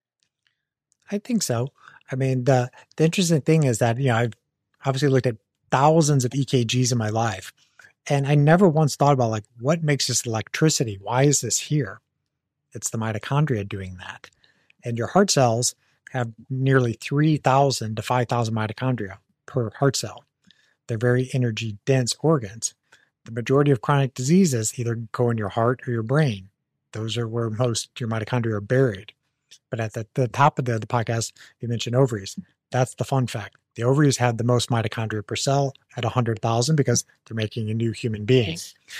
I think so. I mean, the, the interesting thing is that, you know, I've obviously looked at thousands of E K Gs in my life, and I never once thought about like, what makes this electricity? Why is this here? It's the mitochondria doing that. And your heart cells have nearly three thousand to five thousand mitochondria per heart cell. They're very energy dense organs. The majority of chronic diseases either go in your heart or your brain. Those are where most of your mitochondria are buried. But at the, the top of the, the podcast, you mentioned ovaries. That's the fun fact. The ovaries have the most mitochondria per cell at one hundred thousand because they're making a new human being.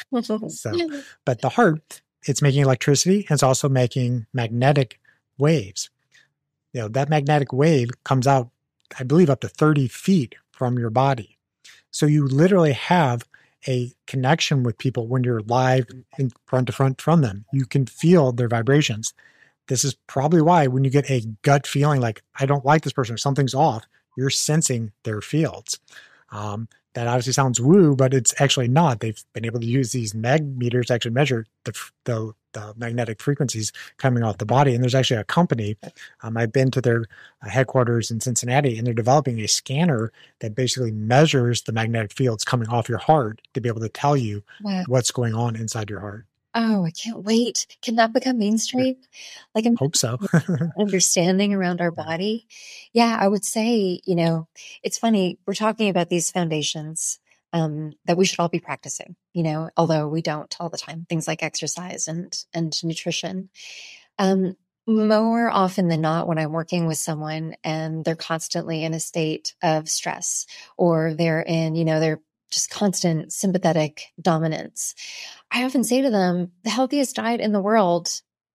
So, but the heart, it's making electricity, and it's also making magnetic waves. You know, that magnetic wave comes out, I believe, up to thirty feet from your body. So you literally have a connection with people when you're live in front to front from them. You can feel their vibrations. This is probably why when you get a gut feeling like, I don't like this person or something's off, you're sensing their fields. Um, that obviously sounds woo, but it's actually not. They've been able to use these mag meters to actually measure the, the, the magnetic frequencies coming off the body. And there's actually a company, um, I've been to their uh, headquarters in Cincinnati, and they're developing a scanner that basically measures the magnetic fields coming off your heart to be able to tell you wow. what's going on inside your heart. Oh, I can't wait. Can that become mainstream? Like, I hope so. Understanding around our body. Yeah, I would say, you know, it's funny. We're talking about these foundations um, that we should all be practicing, you know, although we don't all the time, things like exercise and, and nutrition. Um, more often than not, when I'm working with someone and they're constantly in a state of stress, or they're in, you know, they're just constant sympathetic dominance, I often say to them, the healthiest diet in the world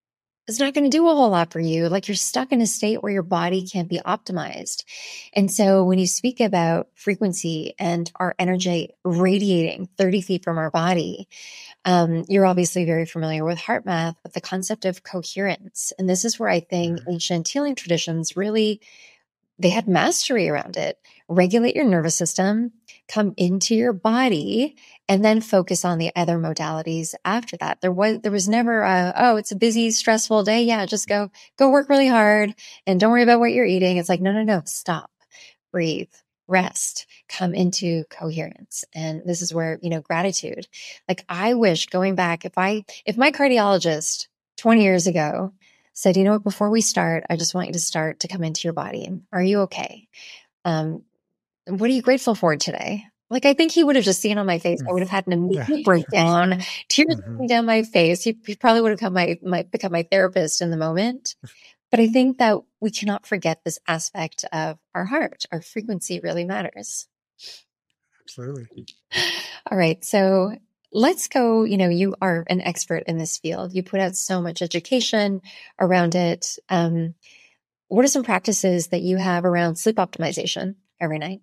is not going to do a whole lot for you. Like, you're stuck in a state where your body can't be optimized. And so when you speak about frequency and our energy radiating thirty feet from our body, um, you're obviously very familiar with heart math, but the concept of coherence. And this is where I think ancient healing traditions really, they had mastery around it. Regulate your nervous system, come into your body, and then focus on the other modalities after that. There was, there was never a, oh, it's a busy, stressful day. Yeah, just go, go work really hard and don't worry about what you're eating. It's like, no, no, no, stop, breathe, rest, come into coherence. And this is where, you know, gratitude. Like, I wish, going back, if I, if my cardiologist twenty years ago said, you know what, before we start, I just want you to start to come into your body. Are you okay? Um, what are you grateful for today? Like, I think he would have just seen on my face, I would have had an Yeah. immediate breakdown, tears Mhm. coming down my face. He, he probably would have become my, my, become my therapist in the moment. But I think that we cannot forget this aspect of our heart. Our frequency really matters. Absolutely. All right. So let's go. You know, you are an expert in this field. You put out so much education around it. Um, what are some practices that you have around sleep optimization every night?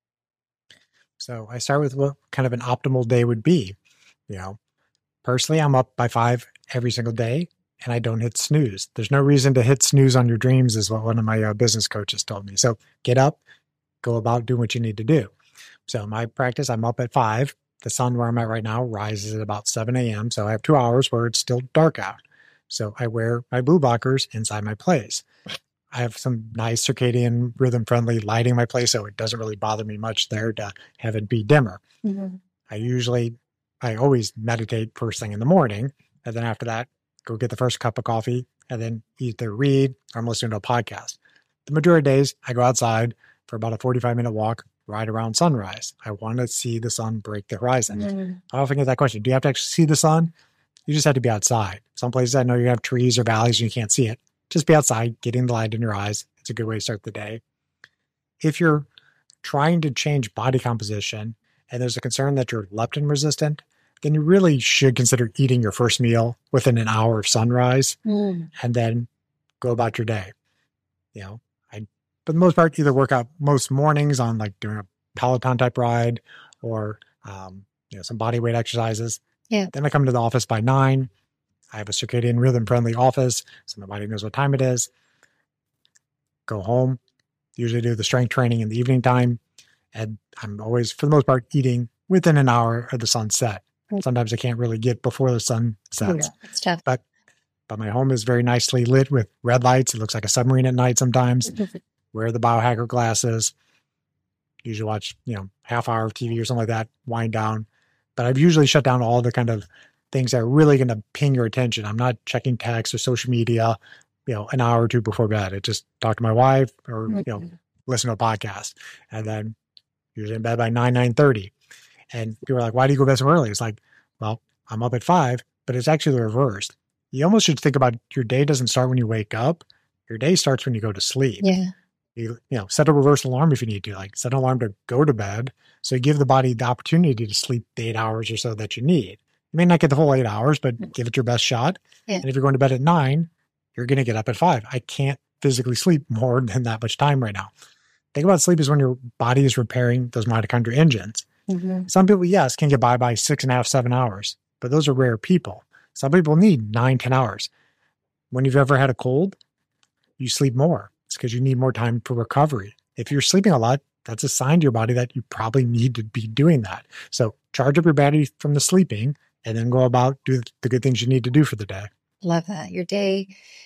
So I start with what kind of an optimal day would be. You know, personally, I'm up by five every single day and I don't hit snooze. There's no reason to hit snooze on your dreams is what one of my uh, business coaches told me. So get up, go about doing what you need to do. So my practice, I'm up at five. The sun where I'm at right now rises at about seven a.m. So I have two hours where it's still dark out. So I wear my blue blockers inside my place. I have some nice circadian rhythm friendly lighting in my place, so it doesn't really bother me much there to have it be dimmer. Mm-hmm. I usually, I always meditate first thing in the morning. And then after that, go get the first cup of coffee and then either read or I'm listening to a podcast. The majority of days, I go outside for about a forty-five minute walk right around sunrise. I want to see the sun break the horizon. Mm-hmm. I often get that question. Do you have to actually see the sun? You just have to be outside. Some places I know you have trees or valleys and you can't see it. Just be outside, getting the light in your eyes. It's a good way to start the day. If you're trying to change body composition and there's a concern that you're leptin resistant, then you really should consider eating your first meal within an hour of sunrise Mm. and then go about your day. You know, I, for the most part, either work out most mornings on like doing a Peloton type ride or, um, you know, some body weight exercises. Yeah. Then I come to the office by nine. I have a circadian rhythm friendly office, so my body knows what time it is. Go home, usually do the strength training in the evening time. And I'm always, for the most part, eating within an hour of the sunset. Sometimes I can't really get before the sun sets. Yeah, it's tough. But but my home is very nicely lit with red lights. It looks like a submarine at night sometimes. Wear the biohacker glasses. Usually watch, you know, half hour of T V or something like that, wind down. But I've usually shut down all the kind of things that are really going to ping your attention. I'm not checking text or social media, you know, an hour or two before bed. I just talk to my wife or, you know, listen to a podcast. And then usually in bed by nine, nine thirty. And people are like, why do you go to bed so early? It's like, well, I'm up at five, but it's actually the reverse. You almost should think about your day doesn't start when you wake up. Your day starts when you go to sleep. Yeah. You, you know, set a reverse alarm if you need to, like set an alarm to go to bed. So you give the body the opportunity to sleep the eight hours or so that you need. You may not get the full eight hours, but give it your best shot. Yeah. And if you're going to bed at nine, you're going to get up at five. I can't physically sleep more than that much time right now. Think about sleep is when your body is repairing those mitochondrial engines. Mm-hmm. Some people, yes, can get by by six and a half, seven hours, but those are rare people. Some people need nine, ten hours. When you've ever had a cold, you sleep more. It's because you need more time for recovery. If you're sleeping a lot, that's a sign to your body that you probably need to be doing that. So charge up your battery from the sleeping and then go about do the good things you need to do for the day. Love that. Your day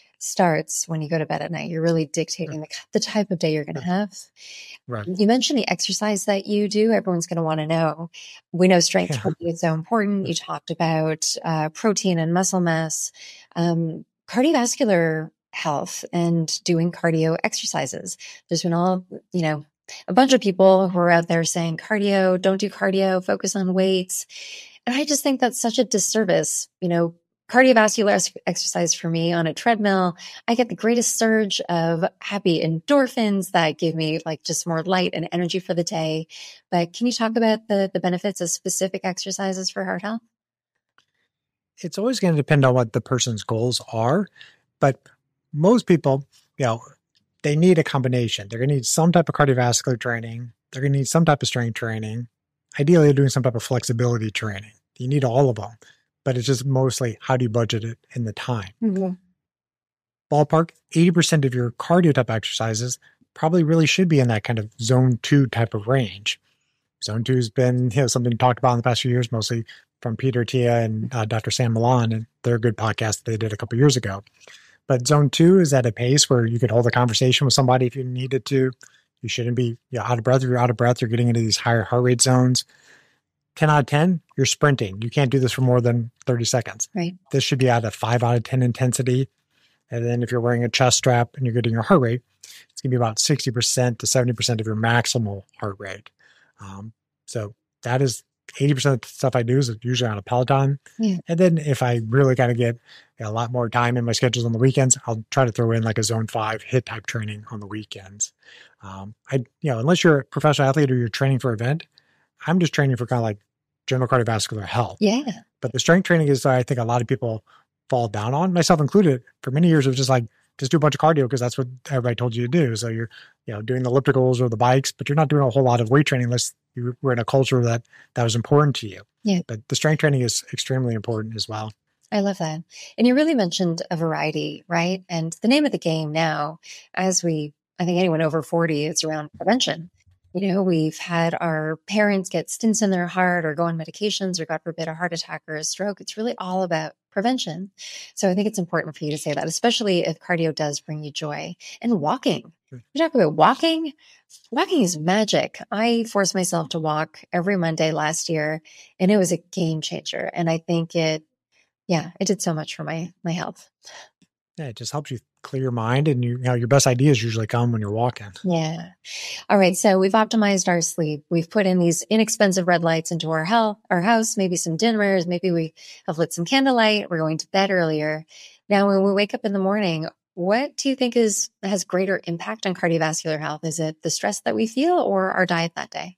starts when you go to bed at night. You're really dictating the, the type of day you're going to have. Right. You mentioned the exercise that you do. Everyone's going to want to know. We know strength Yeah. training is so important. You talked about uh, protein and muscle mass, um, cardiovascular health, and doing cardio exercises. There's been all, you know, a bunch of people who are out there saying cardio, don't do cardio, focus on weights. And I just think that's such a disservice. You know, cardiovascular exercise for me on a treadmill, I get the greatest surge of happy endorphins that give me like just more light and energy for the day. But can you talk about the, the benefits of specific exercises for heart health? It's always going to depend on what the person's goals are, but most people, you know, they need a combination. They're going to need some type of cardiovascular training. They're going to need some type of strength training. Ideally, they're doing some type of flexibility training. You need all of them. But it's just mostly how do you budget it in the time. Mm-hmm. Ballpark, eighty percent of your cardio type exercises probably really should be in that kind of zone two type of range. Zone two has been, you know, something talked about in the past few years, mostly from Peter Tia and uh, Doctor Sam Milan, and they're a good podcast they did a couple years ago. But zone two is at a pace where you could hold a conversation with somebody if you needed to. You shouldn't be you know, out of breath. If you're out of breath, you're getting into these higher heart rate zones. ten out of ten, you're sprinting. You can't do this for more than thirty seconds. Right. This should be at a five out of ten intensity. And then if you're wearing a chest strap and you're getting your heart rate, it's going to be about sixty percent to seventy percent of your maximal heart rate. Um, so that is eighty percent of the stuff I do is usually on a Peloton. Yeah. And then if I really got to get a lot more time in my schedules on the weekends, I'll try to throw in like a zone five hit type training on the weekends. Um, I, you know, unless you're a professional athlete or you're training for an event, I'm just training for kind of like general cardiovascular health. Yeah. But the strength training is, I think a lot of people fall down on, myself included. For many years, it was just like, just do a bunch of cardio because that's what everybody told you to do. So you're, you know, doing the ellipticals or the bikes, but you're not doing a whole lot of weight training unless you were in a culture that that was important to you. Yeah. But the strength training is extremely important as well. I love that. And you really mentioned a variety, right? And the name of the game now, as we, I think anyone over forty, it's around prevention. You know, we've had our parents get stents in their heart or go on medications or, God forbid, a heart attack or a stroke. It's really all about prevention. So I think it's important for you to say that, especially if cardio does bring you joy. And walking. You talk about walking. Walking is magic. I forced myself to walk every Monday last year, and it was a game changer. And I think it, yeah, it did so much for my my health. Yeah, it just helps you clear your mind, and you, you know, your best ideas usually come when you're walking. Yeah. All right. So we've optimized our sleep. We've put in these inexpensive red lights into our hell, our house, maybe some dimmers. Maybe we have lit some candlelight. We're going to bed earlier. Now, when we wake up in the morning, what do you think is has greater impact on cardiovascular health? Is it the stress that we feel or our diet that day?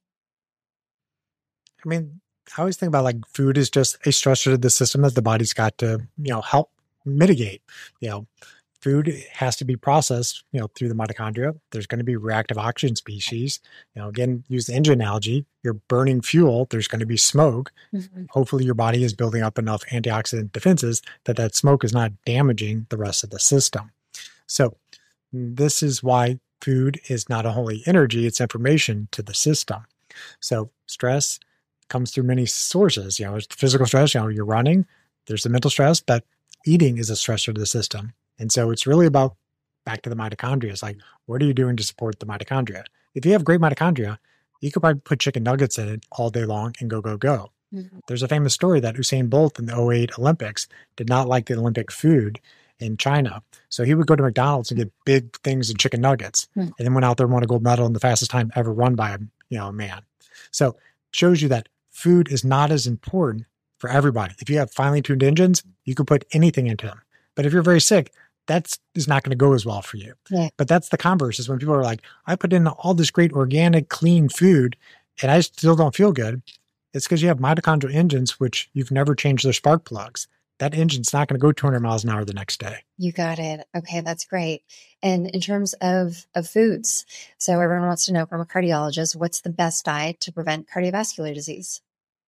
I mean, I always think about like food is just a stressor to the system that the body's got to, you know, help mitigate. You know, food has to be processed, you know, through the mitochondria. There's going to be reactive oxygen species. You know, again, use the engine analogy. You're burning fuel. There's going to be smoke. Mm-hmm. Hopefully your body is building up enough antioxidant defenses that that smoke is not damaging the rest of the system. So this is why food is not only energy, it's information to the system. So stress comes through many sources. You know, there's the physical stress, you know, you're running. There's the mental stress, but eating is a stressor to the system. And so it's really about back to the mitochondria. It's like, what are you doing to support the mitochondria? If you have great mitochondria, you could probably put chicken nuggets in it all day long and go, go, go. Mm-hmm. There's a famous story that Usain Bolt in the oh eight Olympics did not like the Olympic food in China. So he would go to McDonald's and get big things of chicken nuggets, mm-hmm. and then went out there and won a gold medal in the fastest time ever run by a, you know, a man. So it shows you that food is not as important for everybody. If you have finely tuned engines, you can put anything into them. But if you're very sick, that's is not going to go as well for you. Yeah. But that's the converse, is when people are like, I put in all this great organic, clean food and I still don't feel good. It's because you have mitochondrial engines, which you've never changed their spark plugs. That engine's not going to go two hundred miles an hour the next day. You got it. Okay, that's great. And in terms of, of foods, so everyone wants to know from a cardiologist, what's the best diet to prevent cardiovascular disease?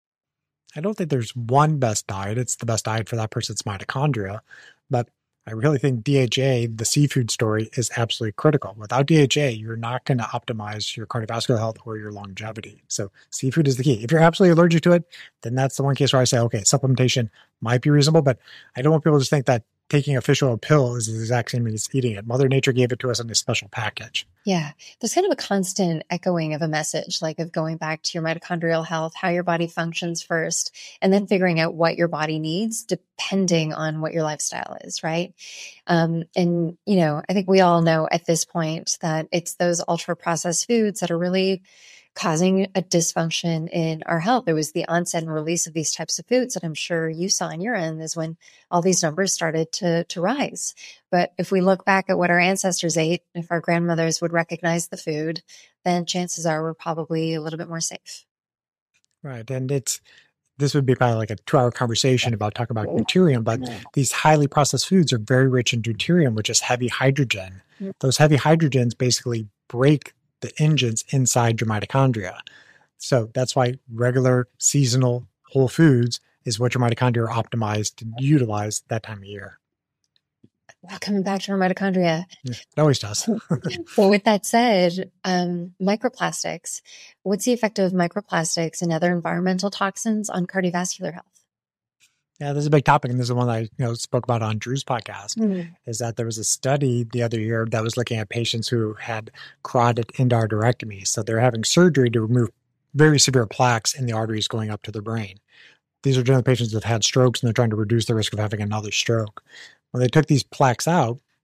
I don't think there's one best diet. It's the best diet for that person's mitochondria. But I really think D H A, the seafood story, is absolutely critical. Without D H A, you're not going to optimize your cardiovascular health or your longevity. So seafood is the key. If you're absolutely allergic to it, then that's the one case where I say, okay, supplementation might be reasonable, but I don't want people to just think that taking a fish oil pill is the exact same as eating it. Mother Nature gave it to us in a special package. Yeah. There's kind of a constant echoing of a message, like of going back to your mitochondrial health, how your body functions first, and then figuring out what your body needs depending on what your lifestyle is, right? Um, and, you know, I think we all know at this point that it's those ultra processed foods that are really causing a dysfunction in our health. It was the onset and release of these types of foods that I'm sure you saw on your end is when all these numbers started to, to rise. But if we look back at what our ancestors ate, if our grandmothers would recognize the food, then chances are we're probably a little bit more safe. Right. And it's, this would be probably like a two hour conversation about talking about deuterium, but these highly processed foods are very rich in deuterium, which is heavy hydrogen. Mm-hmm. Those heavy hydrogens basically break the engines inside your mitochondria. So that's why regular seasonal whole foods is what your mitochondria are optimized to utilize that time of year. Well, coming back to our mitochondria. Yeah, it always does. Well, with that said, um, microplastics, what's the effect of microplastics and other environmental toxins on cardiovascular health? Yeah, this is a big topic, and this is one I you know spoke about on Drew's podcast, mm-hmm. is that there was a study the other year that was looking at patients who had carotid endarterectomy. So they're having surgery to remove very severe plaques in the arteries going up to the brain. These are generally patients that have had strokes, and they're trying to reduce the risk of having another stroke. When they took these plaques out,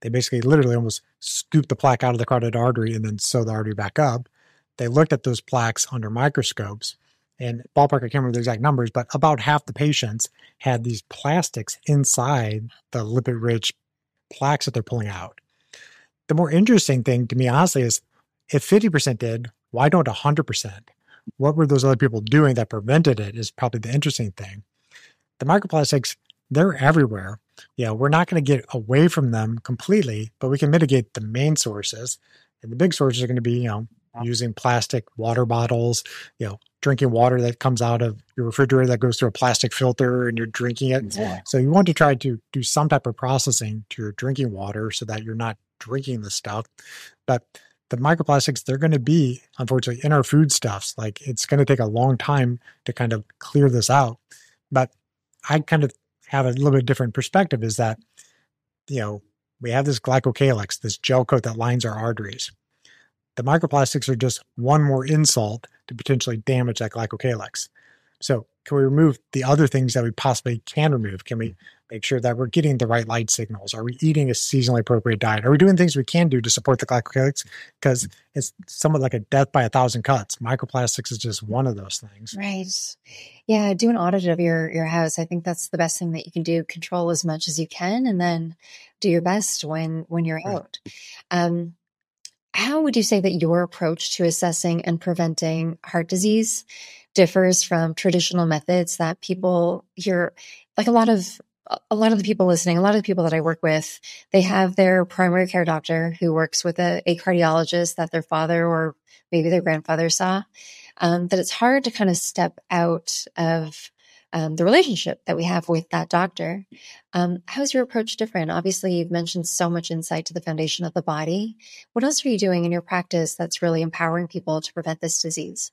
They basically literally almost scoop the plaque out of the carotid artery and then sew the artery back up. They looked at those plaques under microscopes, and ballpark, I can't remember the exact numbers, but about half the patients had these plastics inside the lipid-rich plaques that they're pulling out. The more interesting thing to me, honestly, is if fifty percent did, why don't one hundred percent? What were those other people doing that prevented it is probably the interesting thing. The microplastics, they're everywhere. Yeah, we're not going to get away from them completely, but we can mitigate the main sources. And the big sources are going to be, you know, using plastic water bottles, you know, drinking water that comes out of your refrigerator that goes through a plastic filter and you're drinking it. Yeah. So you want to try to do some type of processing to your drinking water so that you're not drinking the stuff. But the microplastics, they're going to be, unfortunately, in our foodstuffs. Like, it's going to take a long time to kind of clear this out. But I kind of have a little bit different perspective, is that, you know, we have this glycocalyx, this gel coat that lines our arteries. The microplastics are just one more insult to potentially damage that glycocalyx. So can we remove the other things that we possibly can remove? Can we make sure that we're getting the right light signals? Are we eating a seasonally appropriate diet? Are we doing things we can do to support the glycocalyx? Because it's somewhat like a death by a thousand cuts. Microplastics is just one of those things. Right. Yeah. Do an audit of your, your house. I think that's the best thing that you can do. Control as much as you can, and then do your best when, when you're Right. out. Um, How would you say that your approach to assessing and preventing heart disease differs from traditional methods that people hear? Like a lot of a lot of the people listening, a lot of the people that I work with, they have their primary care doctor who works with a, a cardiologist that their father or maybe their grandfather saw. Um, that it's hard to kind of step out of Um, the relationship that we have with that doctor. Um, how's your approach different? Obviously, you've mentioned so much insight to the foundation of the body. What else are you doing in your practice that's really empowering people to prevent this disease?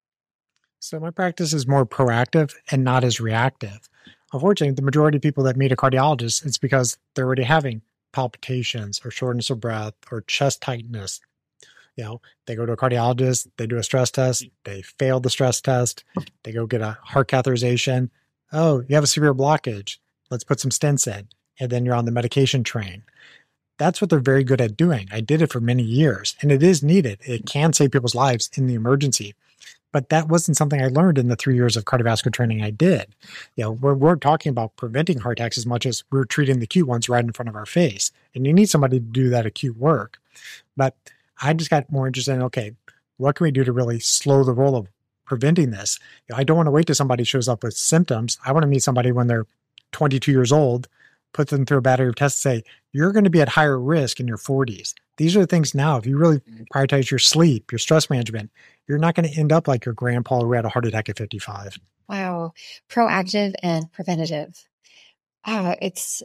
So my practice is more proactive and not as reactive. Unfortunately, the majority of people that meet a cardiologist, it's because they're already having palpitations or shortness of breath or chest tightness. You know, they go to a cardiologist, they do a stress test, they fail the stress test, they go get a heart catheterization. Oh, you have a severe blockage. Let's put some stents in. And then you're on the medication train. That's what they're very good at doing. I did it for many years, and it is needed. It can save people's lives in the emergency. But that wasn't something I learned in the three years of cardiovascular training I did. You know, we're, we're talking about preventing heart attacks as much as we're treating the acute ones right in front of our face. And you need somebody to do that acute work. But I just got more interested in, okay, what can we do to really slow the roll of preventing this? You know, I don't want to wait till somebody shows up with symptoms. I want to meet somebody when they're twenty-two years old, put them through a battery of tests, say, you're going to be at higher risk in your forties. These are the things now. If you really prioritize your sleep, your stress management, you're not going to end up like your grandpa who had a heart attack at fifty-five. Wow. Proactive and preventative. Ah, it's,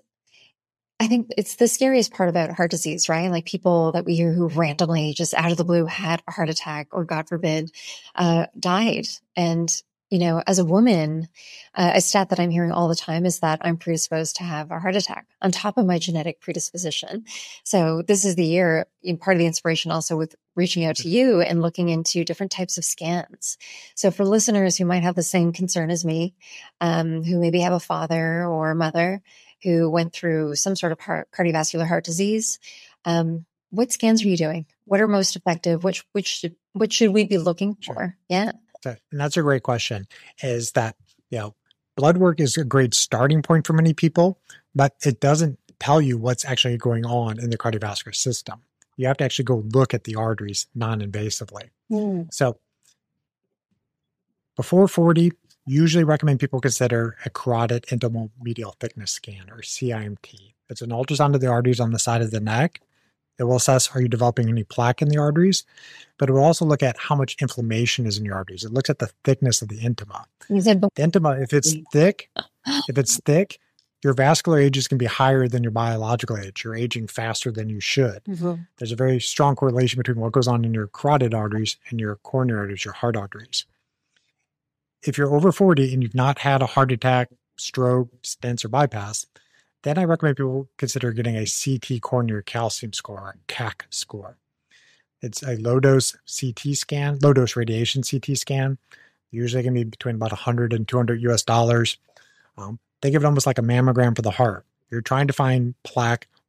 I think it's the scariest part about heart disease, right? Like people that we hear who randomly just out of the blue had a heart attack or God forbid, uh, died. And, you know, as a woman, uh, a stat that I'm hearing all the time is that I'm predisposed to have a heart attack on top of my genetic predisposition. So this is the year, part of the inspiration also with reaching out to you and looking into different types of scans. So for listeners who might have the same concern as me, um, who maybe have a father or a mother who went through some sort of heart, cardiovascular heart disease, um, what scans are you doing? What are most effective? Which which should, what should we be looking for? Sure. Yeah. So, and that's a great question, is that, you know, blood work is a great starting point for many people, but it doesn't tell you what's actually going on in the cardiovascular system. You have to actually go look at the arteries non-invasively. Mm. So before forty, usually recommend people consider a carotid intimal medial thickness scan, or C I M T. It's an ultrasound of the arteries on the side of the neck. It will assess, are you developing any plaque in the arteries? But it will also look at how much inflammation is in your arteries. It looks at the thickness of the intima. You said The intima, if it's thick, if it's thick, your vascular age is going to be higher than your biological age. You're aging faster than you should. mm-hmm. There's a very strong correlation between what goes on in your carotid arteries and your coronary arteries, your heart arteries. If you're over forty and you've not had a heart attack, stroke, stents, or bypass, then I recommend people consider getting a C T coronary calcium score, or C A C score. It's a low-dose C T scan, low-dose radiation C T scan. Usually can be between about one hundred and two hundred U S dollars. Um, think of it almost like a mammogram for the heart. You're trying to find plaque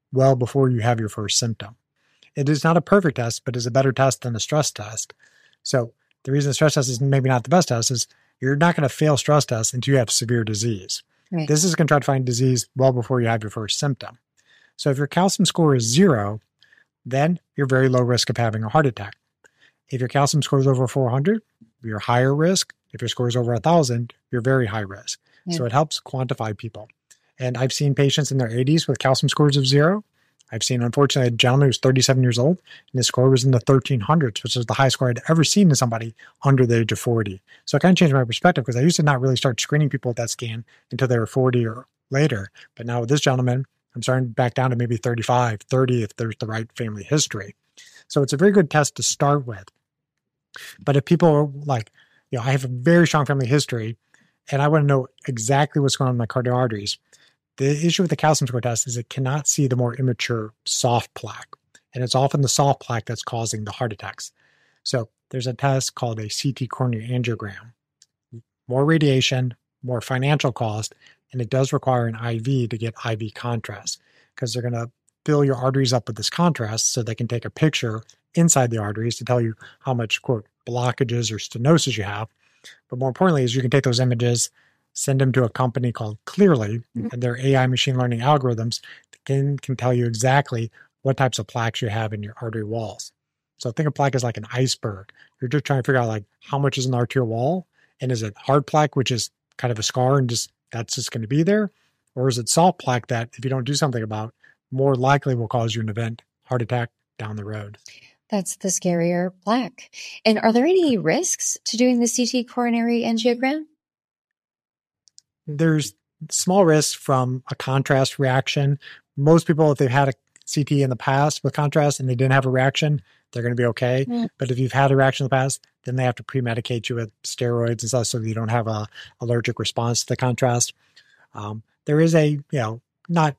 well before you have your first symptom. It is not a perfect test, but is a better test than a stress test. So the reason the stress test is maybe not the best test is you're not going to fail stress tests until you have severe disease. Right. This is going to try to find disease well before you have your first symptom. So if your calcium score is zero, then you're very low risk of having a heart attack. If your calcium score is over four hundred, you're higher risk. If your score is over one thousand, you're very high risk. Yeah. So it helps quantify people. And I've seen patients in their eighties with calcium scores of zero. I've seen, unfortunately, a gentleman who's thirty-seven years old, and his score was in the thirteen hundreds, which is the highest score I'd ever seen in somebody under the age of forty. So it kind of changed my perspective because I used to not really start screening people with that scan until they were forty or later. But now with this gentleman, I'm starting back down to maybe thirty-five, thirty if there's the right family history. So it's a very good test to start with. But if people are like, you know, I have a very strong family history, and I want to know exactly what's going on in my cardiac arteries. The issue with the calcium score test is it cannot see the more immature soft plaque. And it's often the soft plaque that's causing the heart attacks. So there's a test called a C T coronary angiogram. More radiation, more financial cost, and it does require an I V to get I V contrast because they're going to fill your arteries up with this contrast so they can take a picture inside the arteries to tell you how much, quote, blockages or stenosis you have. But more importantly is you can take those images, send them to a company called Cleerly, and their A I machine learning algorithms can, can tell you exactly what types of plaques you have in your artery walls. So think of plaque as like an iceberg. You're just trying to figure out like how much is in the arterial wall, and is it hard plaque, which is kind of a scar and just that's just going to be there? Or is it soft plaque that if you don't do something about, more likely will cause you an event, heart attack down the road? That's the scarier plaque. And are there any risks to doing the C T coronary angiogram? There's small risks from a contrast reaction. Most people, if they've had a C T in the past with contrast and they didn't have a reaction, they're going to be okay. Mm. But if you've had a reaction in the past, then they have to pre-medicate you with steroids and stuff so that you don't have a allergic response to the contrast. Um, there is a, you know, not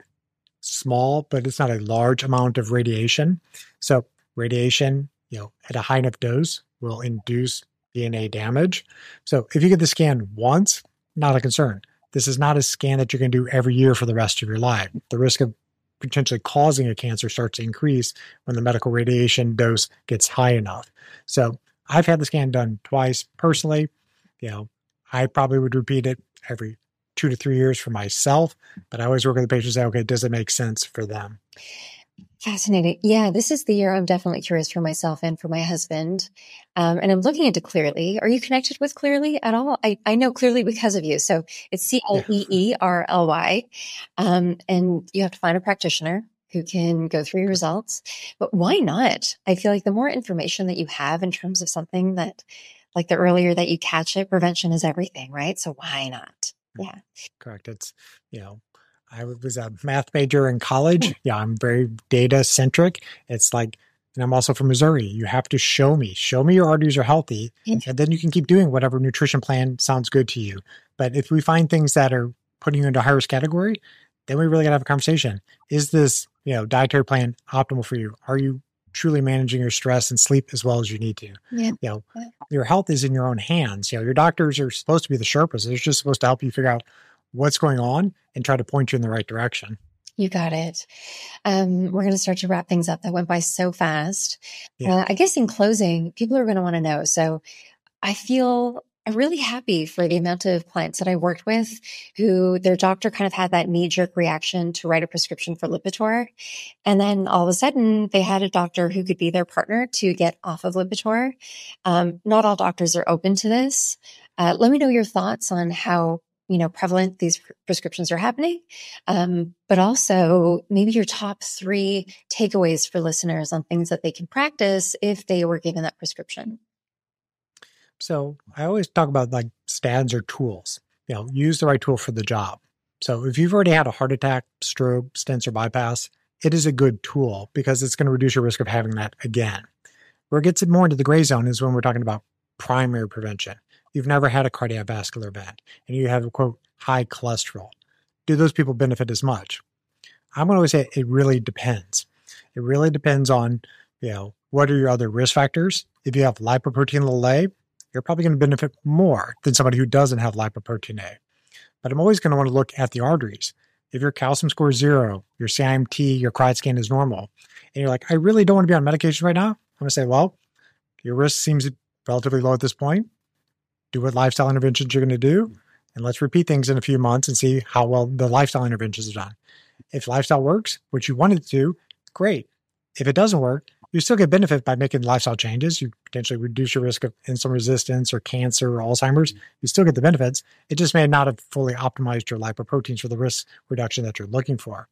small, but it's not a large amount of radiation. So radiation, you know, at a high enough dose will induce D N A damage. So if you get the scan once, not a concern. This is not a scan that you're going to do every year for the rest of your life. The risk of potentially causing a cancer starts to increase when the medical radiation dose gets high enough. So I've had the scan done twice personally. You know, I probably would repeat it every two to three years for myself, but I always work with the patient and say, okay, does it make sense for them? Fascinating. Yeah, this is the year I'm definitely curious for myself and for my husband. Um, and I'm looking into Cleerly. Are you connected with Cleerly at all? I, I know Cleerly because of you. So it's C L E E R L Y. Um, and you have to find a practitioner who can go through your results. But why not? I feel like the more information that you have in terms of something that, like the earlier that you catch it, prevention is everything, right? So why not? Yeah. Correct. It's, you know, I was a math major in college. Yeah, I'm very data centric. It's like, and I'm also from Missouri. You have to show me, show me your arteries are healthy, and then you can keep doing whatever nutrition plan sounds good to you. But if we find things that are putting you into a high risk category, then we really got to have a conversation. Is this, you know, dietary plan optimal for you? Are you truly managing your stress and sleep as well as you need to? Yeah. You know, your health is in your own hands. You know, your doctors are supposed to be the Sherpas. They're just supposed to help you figure out what's going on and try to point you in the right direction. You got it. Um, we're going to start to wrap things up. That went by so fast. Yeah. Uh, I guess in closing, people are going to want to know. So I feel I'm really happy for the amount of clients that I worked with who their doctor kind of had that knee-jerk reaction to write a prescription for Lipitor. And then all of a sudden they had a doctor who could be their partner to get off of Lipitor. Um, not all doctors are open to this. Uh, let me know your thoughts on how you know, prevalent these prescriptions are happening, um, but also maybe your top three takeaways for listeners on things that they can practice if they were given that prescription. So I always talk about like statins or tools, you know, use the right tool for the job. So if you've already had a heart attack, stroke, stents, or bypass, it is a good tool because it's going to reduce your risk of having that again. Where it gets more into the gray zone is when we're talking about primary prevention. You've never had a cardiovascular event and you have, quote, high cholesterol. Do those people benefit as much? I'm going to always say it really depends. It really depends on, you know, what are your other risk factors? If you have lipoprotein little a, you're probably going to benefit more than somebody who doesn't have lipoprotein A. But I'm always going to want to look at the arteries. If your calcium score is zero, your C I M T, your CRIAT scan is normal, and you're like, I really don't want to be on medication right now, I'm going to say, well, your risk seems relatively low at this point. Do what lifestyle interventions you're going to do, and let's repeat things in a few months and see how well the lifestyle interventions are done. If lifestyle works, which you wanted to, great. If it doesn't work, you still get benefit by making lifestyle changes. You potentially reduce your risk of insulin resistance or cancer or Alzheimer's. You still get the benefits. It just may not have fully optimized your lipoproteins for the risk reduction that you're looking for.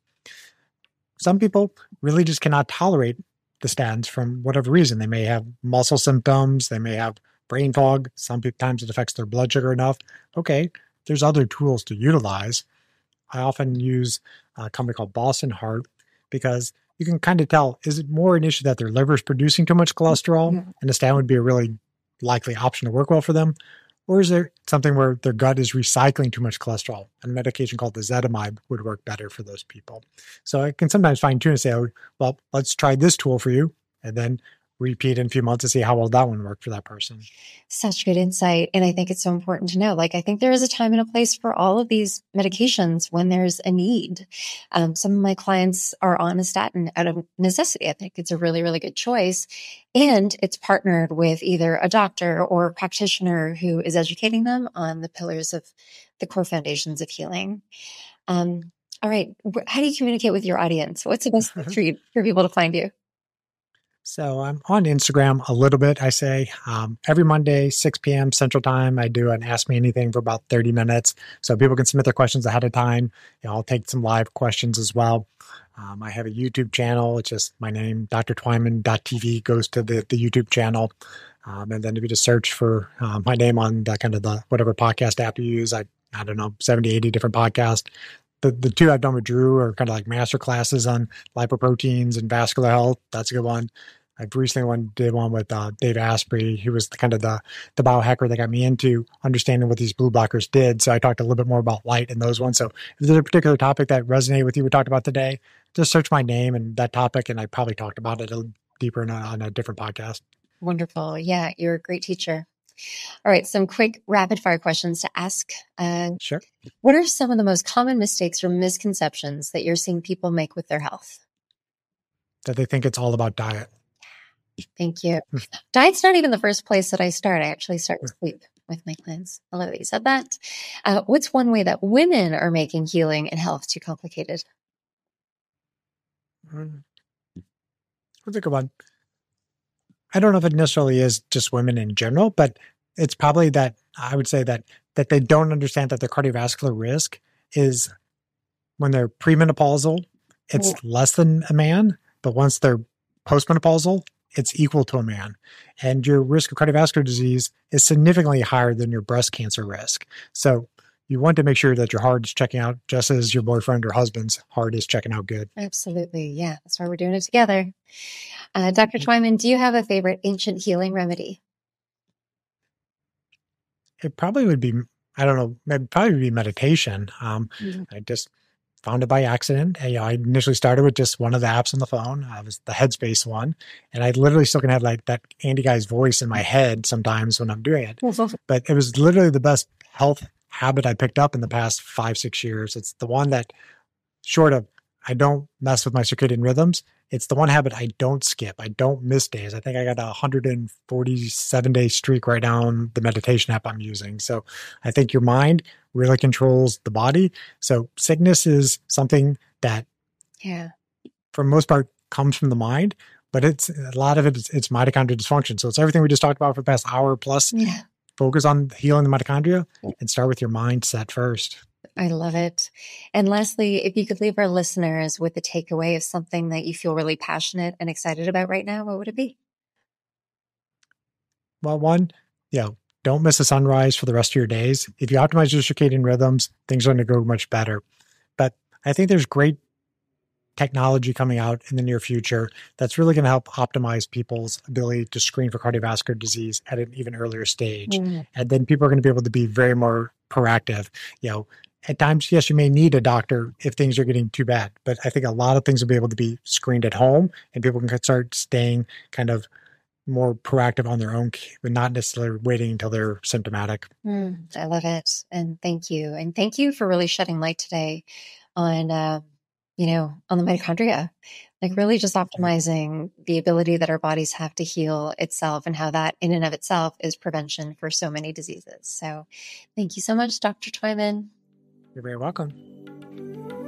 Some people really just cannot tolerate the statins from whatever reason. They may have muscle symptoms. They may have brain fog. Sometimes it affects their blood sugar enough. Okay, there's other tools to utilize. I often use a company called Boston Heart because you can kind of tell, is it more an issue that their liver is producing too much cholesterol mm-hmm. and a statin would be a really likely option to work well for them? Or is there something where their gut is recycling too much cholesterol? And a medication called ezetimibe would work better for those people. So I can sometimes fine tune and say, oh, well, let's try this tool for you. And then repeat in a few months to see how well that one worked for that person. Such good insight. And I think it's so important to know, like, I think there is a time and a place for all of these medications when there's a need. Um, some of my clients are on a statin out of necessity. I think it's a really, really good choice. And it's partnered with either a doctor or a practitioner who is educating them on the pillars of the core foundations of healing. Um, all right. How do you communicate with your audience? What's the best way for people to find you? So I'm on Instagram a little bit, I say. Um, every Monday, six p.m. Central Time, I do an Ask Me Anything for about thirty minutes. So people can submit their questions ahead of time. You know, I'll take some live questions as well. Um, I have a YouTube channel. It's just my name, D R Twyman dot T V goes to the, the YouTube channel. Um, and then if you just search for uh, my name on the kind of the whatever podcast app you use, I, I don't know, seventy, eighty different podcasts. The the two I've done with Drew are kind of like master classes on lipoproteins and vascular health. That's a good one. I've recently one did one with uh, Dave Asprey, who was the, kind of the, the biohacker that got me into understanding what these blue blockers did. So I talked a little bit more about light in those ones. So if there's a particular topic that resonated with you, we talked about today, just search my name and that topic, and I probably talked about it a little deeper in a, on a different podcast. Wonderful. Yeah, you're a great teacher. All right, some quick rapid fire questions to ask. Uh, sure. What are some of the most common mistakes or misconceptions that you're seeing people make with their health? That they think it's all about diet. Thank you. Diet's not even the first place that I start. I actually start with sleep with my clients. I love that you said that. Uh, what's one way that women are making healing and health too complicated? Mm. That's a good one. I don't know if it necessarily is just women in general, but it's probably that I would say that that they don't understand that their cardiovascular risk is when they're premenopausal, it's yeah. less than a man, but once they're postmenopausal, it's equal to a man. And your risk of cardiovascular disease is significantly higher than your breast cancer risk. So you want to make sure that your heart is checking out just as your boyfriend or husband's heart is checking out good. Absolutely. Yeah. That's why we're doing it together. Uh, Doctor Twyman, do you have a favorite ancient healing remedy? It probably would be, I don't know, it'd probably be meditation. Um, mm-hmm. I just found it by accident. I, you know, I initially started with just one of the apps on the phone. Uh, it was the Headspace one. And I literally still can have like that Andy guy's voice in my head sometimes when I'm doing it. But it was literally the best health habit I picked up in the past five, six years. It's the one that, short of, I don't mess with my circadian rhythms. It's the one habit I don't skip. I don't miss days. I think I got a one hundred forty-seven day streak right now on the meditation app I'm using. So I think your mind really controls the body. So sickness is something that, yeah, for the most part, comes from the mind, but it's a lot of it, it's, it's mitochondrial dysfunction. So it's everything we just talked about for the past hour plus. Yeah. Focus on healing the mitochondria and start with your mindset first. I love it. And lastly, if you could leave our listeners with a takeaway of something that you feel really passionate and excited about right now, what would it be? Well, one, you know, don't miss a sunrise for the rest of your days. If you optimize your circadian rhythms, things are going to go much better. But I think there's great technology coming out in the near future that's really going to help optimize people's ability to screen for cardiovascular disease at an even earlier stage. Mm. And then people are going to be able to be very more proactive. You know, at times, yes, you may need a doctor if things are getting too bad, but I think a lot of things will be able to be screened at home and people can start staying kind of more proactive on their own, but not necessarily waiting until they're symptomatic. Mm, I love it. And thank you. And thank you for really shedding light today on, uh, you know, on the mitochondria, like really just optimizing the ability that our bodies have to heal itself and how that in and of itself is prevention for so many diseases. So thank you so much, Doctor Twyman. You're very welcome.